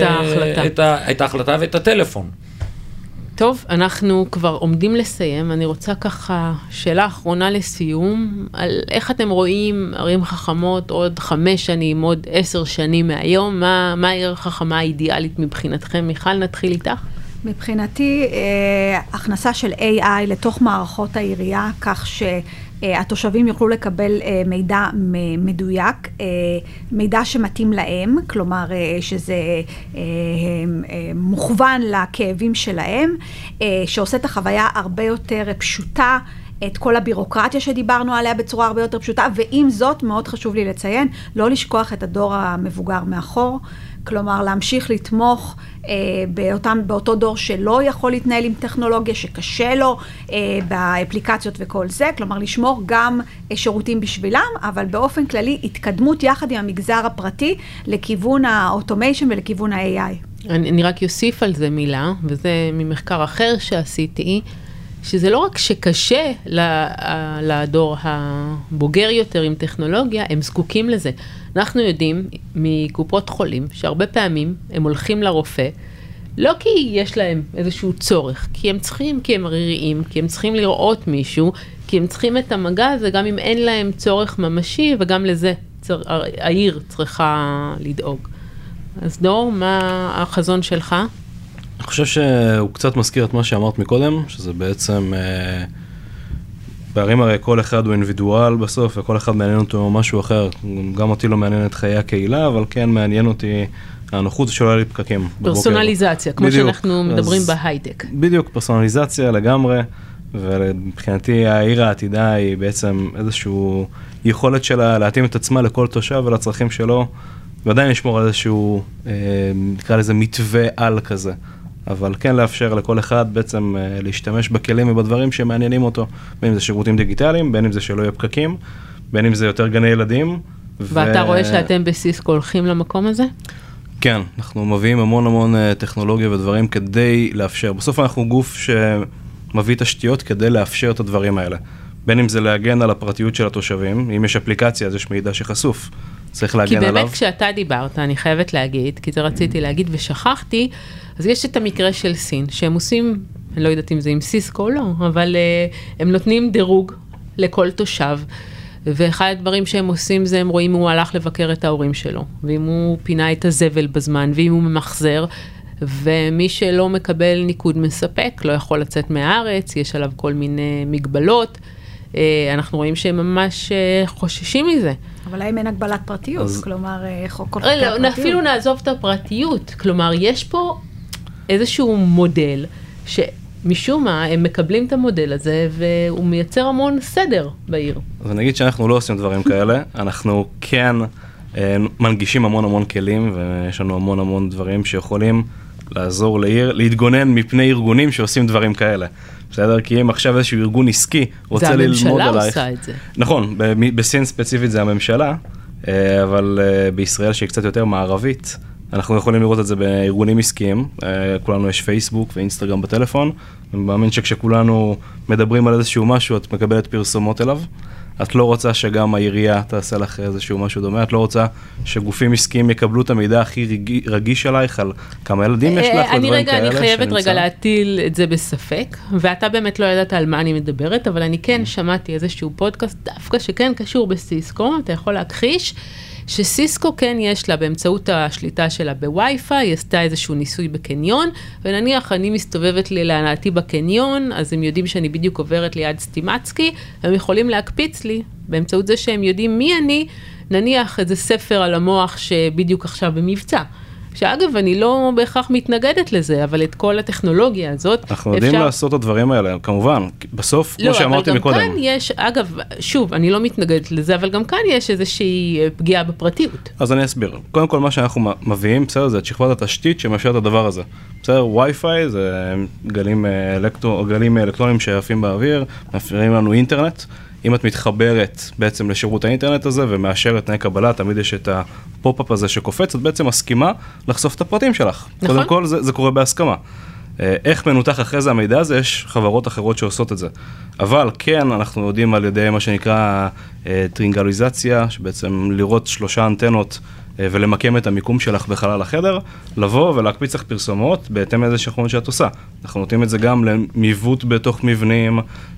את ההחלטה ואת הטלפון. טוב, אנחנו כבר עומדים לסיים. אני רוצה ככה שאלה אחרונה לסיום, על איך אתם רואים ערים חכמות עוד 5 שנים, עוד 10 שנים מהיום, מה העיר חכמה האידיאלית מבחינתכם? מיכל, נתחיל איתך. מבחינתי, הכנסה של AI לתוך מערכות העירייה, כך שהתושבים יוכלו לקבל מידע מדויק, מידע שמתאים להם, כלומר שזה מוכוון לכאבים שלהם, שעושה את החוויה הרבה יותר פשוטה, את כל הבירוקרטיה שדיברנו עליה בצורה הרבה יותר פשוטה, ועם זאת מאוד חשוב לי לציין, לא לשכוח את הדור המבוגר מאחור, כלומר להמשיך לתמוך באותו דור שלא יכול להתנהל עם טכנולוגיה, שקשה לו באפליקציות וכל זה, כלומר לשמור גם שירותים בשבילם, אבל באופן כללי התקדמות יחד עם המגזר הפרטי לכיוון האוטומיישן ולכיוון ה-AI. אני רק יוסיף על זה מילה, וזה ממחקר אחר שעשיתי, שזה לא רק שקשה לדור הבוגר יותר עם טכנולוגיה, הם זקוקים לזה. אנחנו יודעים מקופות חולים שהרבה פעמים הם הולכים לרופא, לא כי יש להם איזשהו צורך, כי הם צריכים, כי הם עריריים, כי הם צריכים לראות מישהו, כי הם צריכים את המגע הזה, גם אם אין להם צורך ממשי, וגם לזה העיר צריכה לדאוג. אז דור, מה החזון שלך? אני חושב שהוא קצת מזכיר את מה שאמרת מקודם, שזה בעצם, בערים הרי כל אחד הוא אינדיבידואל בסוף, וכל אחד מעניין אותו משהו אחר. גם אותי לא מעניין את חיי הקהילה, אבל כן מעניין אותי הנוחות שלא לי פקקים. פרסונליזציה, כמו שאנחנו מדברים בהייטק. בדיוק, פרסונליזציה לגמרי, ומבחינתי העיר העתידה היא בעצם איזשהו יכולת שלה להתאים את עצמה לכל תושב ולצרכים שלו, ועדיין לשמור על איזשהו, נקרא לזה מתווה על כזה. אבל כן לאפשר לכל אחד בעצם להשתמש בכלים ובדברים שמעניינים אותו, בין אם זה שירותים דיגיטליים, בין אם זה שלא יהיה פקקים, בין אם זה יותר גני ילדים. ואתה רואה שאתם בסיסקו הולכים למקום הזה? כן, אנחנו מביאים המון טכנולוגיה ודברים כדי לאפשר. בסוף אנחנו גוף שמביא תשתיות כדי לאפשר את הדברים האלה. בין אם זה להגן על הפרטיות של התושבים, אם יש אפליקציה, אז יש מידע שחשוף. צריך להגן עליו. כי באמת כשאתה דיברת, אני חייבת להגיד, כי זה רציתי להגיד ושכחתי, אז יש את המקרה של סין, שהם עושים, אני לא יודעת אם זה עם סיסקו או לא, אבל הם נותנים דירוג לכל תושב, ואחד הדברים שהם עושים זה, הם רואים אם הוא הלך לבקר את ההורים שלו, ואם הוא פינה את הזבל בזמן, ואם הוא ממחזר, ומי שלא מקבל ניקוד מספק, לא יכול לצאת מהארץ, יש עליו כל מיני מגבלות, אנחנו רואים שהם ממש חוששים מזה. אבל האם אין הגבלת פרטיות? כלומר, כל חוקי הפרטיות? אפילו נעזוב את הפרטיות. כלומר, יש פה איזשהו מודל, שמשום מה הם מקבלים את המודל הזה, והוא מייצר המון סדר בעיר. אז אני אגיד שאנחנו לא עושים דברים כאלה, אנחנו כן מנגישים המון כלים, ויש לנו המון דברים שיכולים לעזור לעיר, להתגונן מפני ארגונים שעושים דברים כאלה. בסדר? כי אם עכשיו איזשהו ארגון עסקי רוצה ללמוד עלייך. זה הממשלה עושה את זה. נכון, בסין ספציפית זה הממשלה, אבל בישראל שהיא קצת יותר מערבית, אנחנו יכולים לראות את זה בארגונים עסקיים, כולנו יש פייסבוק ואינסטגרם בטלפון, אני מאמין שכשכולנו מדברים על איזשהו משהו, את מקבלת פרסומות אליו, את לא רוצה שגם העירייה תעשה לך איזשהו משהו דומה, את לא רוצה שגופים עסקיים יקבלו את המידע הכי רגיש עלייך, על כמה ילדים יש לך, אני חייבת רגע להטיל את זה בספק, ואתה באמת לא ידעת על מה אני מדברת, אבל אני כן שמעתי איזשהו פודקאסט, דווקא שכן קשור בסיסקו, אתה יכול להכחיש, שסיסקו כן יש לה באמצעות השליטה שלה בווי-פיי, היא עשתה איזשהו ניסוי בקניון, ונניח אני מסתובבת להנאתי בקניון, אז הם יודעים שאני בדיוק עוברת ליד סטימצקי, הם יכולים להקפיץ לי באמצעות זה שהם יודעים מי אני, נניח איזה ספר על המוח שבדיוק עכשיו במבצע. שאגב, אני לא בהכרח מתנגדת לזה, אבל את כל הטכנולוגיה הזאת אנחנו יודעים לעשות את הדברים האלה, כמובן, בסוף, כמו שאמרתי מקודם. לא, אבל גם כאן יש, אגב, שוב, אני לא מתנגדת לזה, אבל גם כאן יש איזושהי פגיעה בפרטיות. אז אני אסביר. קודם כל, מה שאנחנו מביאים, בסדר, זה את שכבת התשתית שמאפשר את הדבר הזה. בסדר, וי-פיי זה גלים אלקטרונים שעפים באוויר, מאפשרים לנו אינטרנט. אם את מתחברת בעצם לשירות האינטרנט הזה ומאשרת תנאי קבלה, תמיד יש את הפופ-אפ הזה שקופץ, את בעצם מסכימה לחשוף את הפרטים שלך. נכון. קודם כל זה קורה בהסכמה. איך מנותח אחרי זה המידע הזה, יש חברות אחרות שעושות את זה. אבל כן, אנחנו יודעים על ידי מה שנקרא טרינגליזציה, שבעצם לראות 3 אנטנות ולמקם את המיקום שלך בחלל החדר, לבוא ולהקפיץ לך פרסומות בהתאם לאיזה שכונות שאת עושה. אנחנו נותנים את זה גם למיוות בתוך מבנים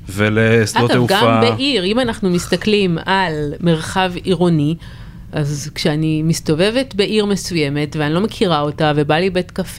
ולשדות תעופה. אגב, גם בעיר, אם אנחנו מסתכלים על מרחב עירוני, אז כשאני מסתובבת בעיר מסוימת ואני לא מכירה אותה ובא לי בית קפה,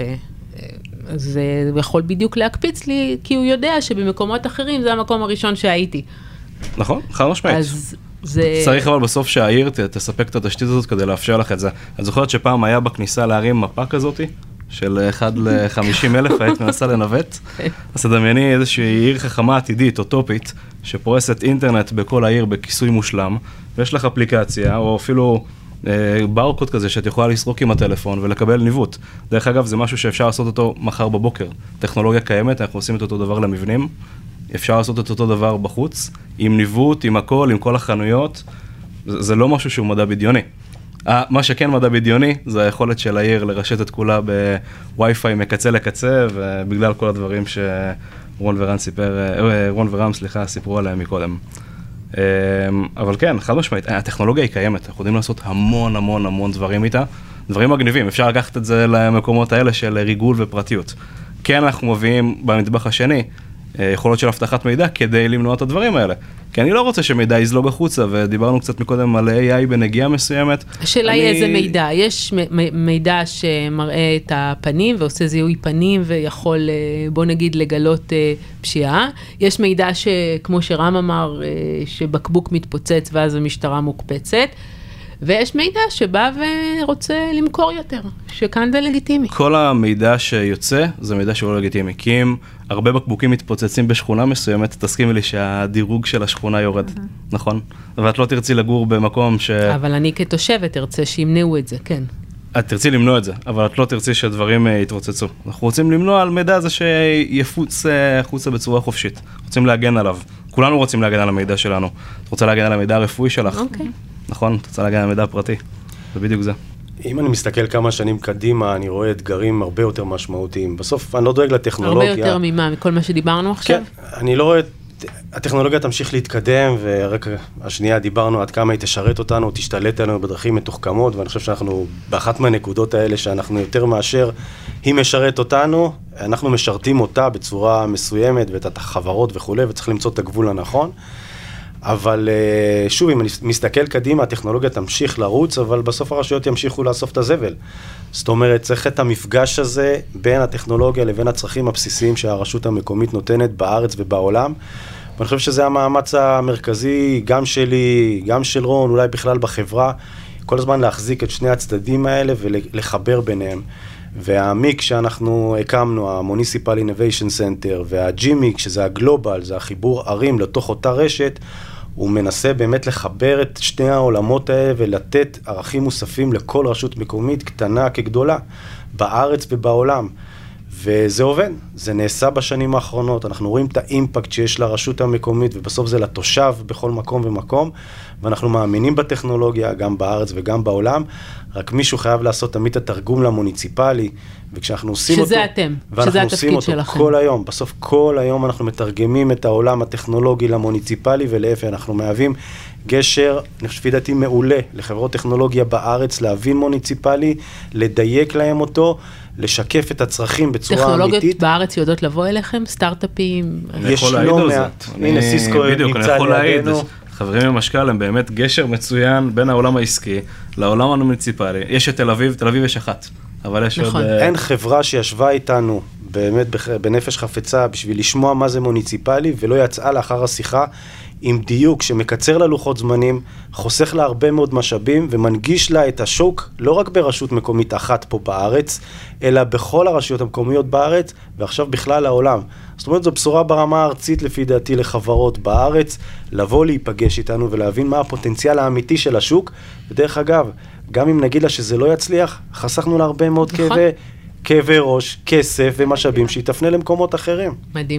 אז הוא יכול בדיוק להקפיץ לי, כי הוא יודע שבמקומות אחרים זה המקום הראשון שהייתי. נכון, חד משמעית. צריך אבל בסוף שהעיר תספק את התשתית הזאת כדי לאפשר לך את זה. את זוכרת שפעם היה בכניסה להרים מפה כזאת, של 1 ל-50,000, היית מנסה לנווט? אז תדמייני איזושהי עיר חכמה עתידית, אוטופית, שפורסת אינטרנט בכל העיר בכיסוי מושלם, ויש לך אפליקציה, או אפילו ברקוד כזה שאת יכולה לסרוק עם הטלפון ולקבל ניווט. דרך אגב, זה משהו שאפשר לעשות אותו מחר בבוקר. טכנולוגיה קיימת, אנחנו עושים את אותו דבר למבנים, אפשר לעשות את אותו דבר בחוץ, עם ניווט, עם הכל, עם כל החנויות, זה לא משהו שהוא מדע בדיוני. מה שכן מדע בדיוני, זה היכולת של העיר לרשת את כולה בווי-פיי מקצה לקצה, ובגלל כל הדברים שרון ורם סיפרו עליהם מקודם. אבל כן, חד משמעית, הטכנולוגיה היא קיימת, אנחנו יודעים לעשות המון המון המון דברים איתה, דברים מגניבים, אפשר לקחת את זה למקומות האלה של ריגול ופרטיות. כן, אנחנו מביאים במטבח השני, יכולות של הבטחת מידע כדי למנוע את הדברים האלה. כי אני לא רוצה שמידע יזלוג החוצה, ודיברנו קצת מקודם על AI בנגיעה מסוימת. השאלה היא איזה מידע. יש מידע שמראה את הפנים, ועושה זיהוי פנים, ויכול, בוא נגיד, לגלות פשיעה. יש מידע שכמו שרם אמר, שבקבוק מתפוצץ, ואז המשטרה מוקפצת. ויש מידע שבא ורוצה למכור יותר, שכאן זה לגיטימי. כל המידע שיוצא זה מידע שהוא לא לגיטימי, כי אם הרבה בקבוקים מתפוצצים בשכונה מסוימת, תסכימי לי שהדירוג של השכונה יורד, נכון? ואת לא תרצי לגור במקום אבל אני כתושבת תרצה שימנעו את זה, כן. את תרצי למנוע את זה, אבל את לא תרצי שדברים יתרוצצו. אנחנו רוצים למנוע על מידע הזה שיפוץ החוצה בצורה חופשית. רוצים להגן עליו. כולנו רוצים להגן על המידע שלנו. את רוצה להגן על המידע הרפואי שלך. אוקיי. נכון, אתה רוצה להגן על מידע פרטי, זה בדיוק זה. אם אני מסתכל כמה שנים קדימה, אני רואה אתגרים הרבה יותר משמעותיים. בסוף אני לא דואג לטכנולוגיה. הרבה יותר ממה, מכל מה שדיברנו עכשיו? כן, אני לא רואה, הטכנולוגיה תמשיך להתקדם, ורק השנייה דיברנו עד כמה היא תשרת אותנו, תשתלט עלינו בדרכים מתוחכמות, ואני חושב שאנחנו באחת מהנקודות האלה, שאנחנו יותר מאשר היא משרת אותנו, אנחנו משרתים אותה בצורה מסוימת, ואת החברות וכו', וצריך למצוא את הגבול הנכון. אבל שוב, אם אני מסתכל קדימה, הטכנולוגיה תמשיך לרוץ, אבל בסוף הרשויות ימשיכו לאסוף את הזבל. זאת אומרת, צריך את המפגש הזה בין הטכנולוגיה לבין הצרכים הבסיסיים שהרשות המקומית נותנת בארץ ובעולם. ואני חושב שזה המאמץ המרכזי, גם שלי, גם של רון, אולי בכלל בחברה, כל הזמן להחזיק את שני הצדדים האלה ולחבר ביניהם. והמיק שאנחנו הקמנו, ה-Municipal Innovation Center, וה-GMIC, שזה הגלובל, זה החיבור ערים לתוך אותה רשת, הוא מנסה באמת לחבר את שני העולמות האלה ולתת ערכים מוספים לכל רשות מקומית, קטנה כגדולה, בארץ ובעולם. וזה עובד, זה נעשה בשנים האחרונות, אנחנו רואים את האימפקט שיש לרשות המקומית, ובסוף זה לתושב בכל מקום ומקום, ואנחנו מאמינים בטכנולוגיה, גם בארץ וגם בעולם, רק מישהו חייב לעשות תמיד את התרגום למוניציפלי, וכשאנחנו עושים אותו, ואנחנו עושים אותו כל היום, בסוף כל היום אנחנו מתרגמים את העולם הטכנולוגי למוניציפלי, ולאיפה אנחנו מהווים גשר, לפי דעתי מעולה, לחברות טכנולוגיה בארץ, להבין מוניציפלי, לדייק להם אותו, לשקף את הצרכים בצורה אמיתית. טכנולוגיות בארץ יודעות לבוא אליכם? סטארט-אפים? יש לא מעט. הנה סיסקו נמצא לידינו. חברים ממשקל הם באמת גשר מצוין בין העולם העסקי לעולם המוניציפלי. יש את תל אביב יש אחת. אבל יש עוד... אין חברה שישבה איתנו באמת בנפש חפצה בשביל לשמוע מה זה מוניציפלי, ולא יצאה לאחר השיחה עם דיוק שמקצר לה לוחות זמנים, חוסך לה הרבה מאוד משאבים, ומנגיש לה את השוק, לא רק ברשות מקומית אחת פה בארץ, אלא בכל הרשויות המקומיות בארץ, ועכשיו בכלל העולם. זאת אומרת, זו בשורה ברמה הארצית לפי דעתי לחברות בארץ, לבוא להיפגש איתנו ולהבין מה הפוטנציאל האמיתי של השוק, ודרך אגב, גם אם נגיד לה שזה לא יצליח, חסכנו לה הרבה מאוד כאבי ראש, כסף ומשאבים שיתפנה למקומות אחרים. מדהים.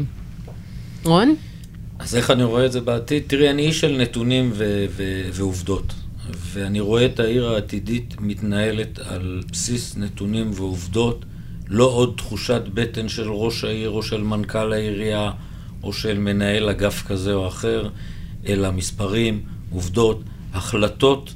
רון? אז איך אני רואה את זה בעתיד? תראי, אני איש של נתונים ועובדות, ואני רואה את העיר העתידית מתנהלת על בסיס נתונים ועובדות, לא עוד תחושת בטן של ראש העיר או של מנכ"ל העירייה או של מנהל אגף כזה או אחר, אלא מספרים, עובדות, החלטות,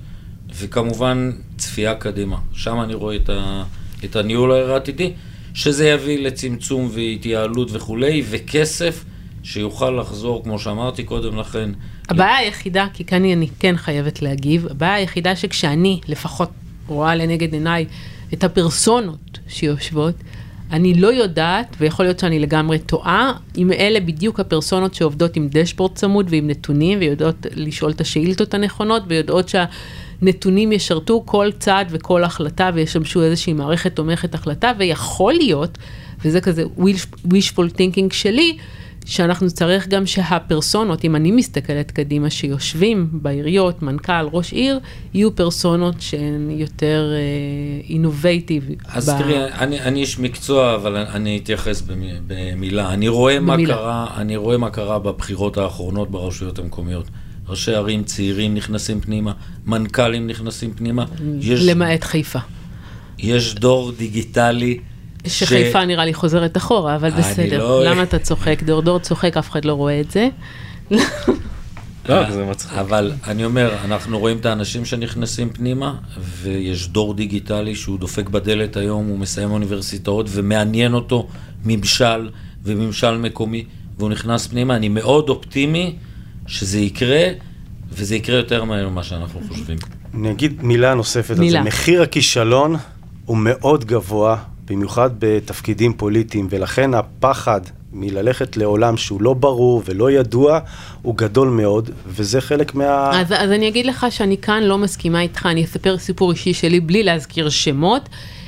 וכמובן צפייה קדימה. שם אני רואה את הניהול העיר העתידי, שזה יביא לצמצום והתייעלות וכולי, וכסף שיוכל לחזור, כמו שאמרתי קודם לכן. הבעיה היחידה, כי כאן אני כן חייבת להגיב, הבעיה היחידה שכשאני לפחות רואה לנגד עיניי את הפרסונות שיושבות, אני לא יודעת, ויכול להיות שאני לגמרי טועה, אם אלה בדיוק הפרסונות שעובדות עם דשבורד צמוד ועם נתונים, ויודעות לשאול את השאילתות הנכונות, ויודעות שהנתונים ישרתו כל צעד וכל החלטה, וישמשו איזושהי מערכת תומכת החלטה, ויכול להיות, וזה כזה wishful thinking שלי, שאנחנו צריך גם שהפרסונות, אם אני מסתכלת קדימה, שיושבים בעיריות, מנכ"ל, ראש עיר, יהיו פרסונות שהן יותר אינובייטיב. אז תראי, אני איש מקצוע, אבל אני אתייחס במילה. אני רואה מה קרה בבחירות האחרונות ברשויות המקומיות. ראשי ערים צעירים נכנסים פנימה, מנכ"לים נכנסים פנימה. למעט חיפה. יש דור דיגיטלי. שחיפה נראה לי חוזרת אחורה, אבל בסדר. למה אתה צוחק? דור צוחק, אף אחד לא רואה את זה. לא, זה מצחיק. אבל אני אומר, אנחנו רואים את האנשים שנכנסים פנימה, ויש דור דיגיטלי שהוא דופק בדלת היום, הוא מסיים אוניברסיטאות, ומעניין אותו ממשל וממשל מקומי, והוא נכנס פנימה. אני מאוד אופטימי שזה יקרה, וזה יקרה יותר מהר ממה שאנחנו חושבים. אני אגיד מילה נוספת על זה. מחיר הכישלון הוא מאוד גבוה, במיוחד בתפקידים פוליטיים, ולכן הפחד מללכת לעולם שהוא לא ברור ולא ידוע, הוא גדול מאוד, וזה חלק אז אני אגיד לך שאני כאן לא מסכימה איתך, אני אספר סיפור אישי שלי בלי להזכיר שמות.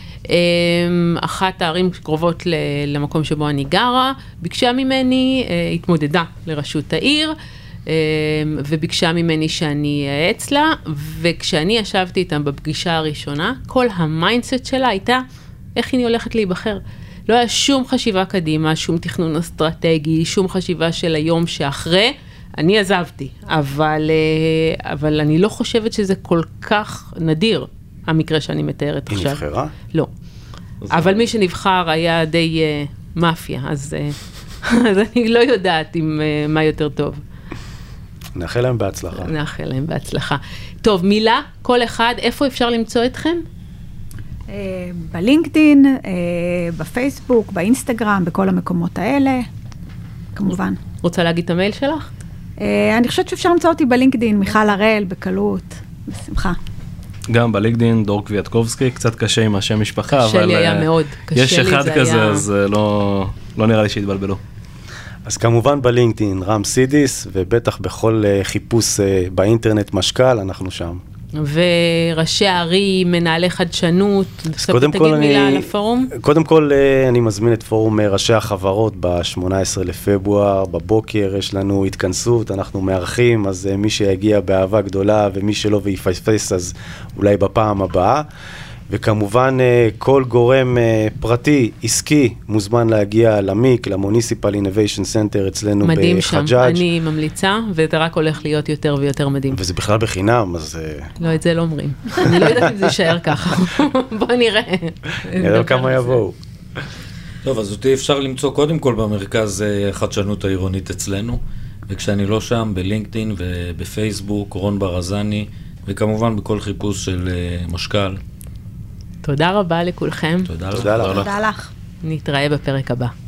אחת הערים קרובות למקום שבו אני גרה, ביקשה ממני, התמודדה לראשות העיר, וביקשה ממני שאני אעץ לה, וכשאני ישבתי איתם בפגישה הראשונה, כל המיינדסט שלה הייתה, איך היא הולכת להיבחר? לא היה שום חשיבה קדימה, שום תכנון אסטרטגי, שום חשיבה של היום שאחרי, אני עזבתי, אבל אני לא חושבת שזה כל כך נדיר, המקרה שאני מתארת עכשיו. היא נבחרה? לא. אבל מי שנבחר היה די מאפיה, אז אני לא יודעת מה יותר טוב. נאחל להם בהצלחה. נאחל להם בהצלחה. טוב, מילה, כל אחד, איפה אפשר למצוא אתכם? בלינקדין, בפייסבוק, באינסטגרם, בכל המקומות האלה, כמובן. רוצה להגיד את המייל שלך? אני חושבת שאפשר למצוא אותי בלינקדין, מיכל הראל, בקלות, בשמחה. גם בלינקדין, דור קוויאטקובסקי, קצת קשה עם השם משפחה, קשה לי היה מאוד, יש אחד כזה, אז לא נראה לי שהתבלבלו. אז כמובן בלינקדין, רם סידיס, ובטח בכל חיפוש באינטרנט משקל, אנחנו שם. וראשי הערים, מנהלי חדשנות, תגיד מילה על הפורום? קודם כל, אני מזמין את פורום ראשי החברות ב-18 לפברואר, בבוקר יש לנו התכנסות, אנחנו מארחים, אז מי שיגיע באהבה גדולה, ומי שלא ויפספס, אז אולי בפעם הבאה. וכמובן, כל גורם פרטי, עסקי, מוזמן להגיע למיק, למוניסיפל אינוביישן סנטר אצלנו בחג'אג'. מדהים שם, אני ממליצה, וזה רק הולך להיות יותר ויותר מדהים. וזה בכלל בחינם, אז... לא, את זה לא אומרים. אני לא יודעת אם זה יישאר ככה. בוא נראה. נראה כמה יבואו. טוב, אז אותי אפשר למצוא קודם כל במרכז חדשנות העירונית אצלנו, וכשאני לא שם, בלינקדין ובפייסבוק, רון ברזני, וכמובן בכל חיפוש של משקל. תודה רבה לכולכם. תודה לך. תודה לך. נתראה בפרק הבא.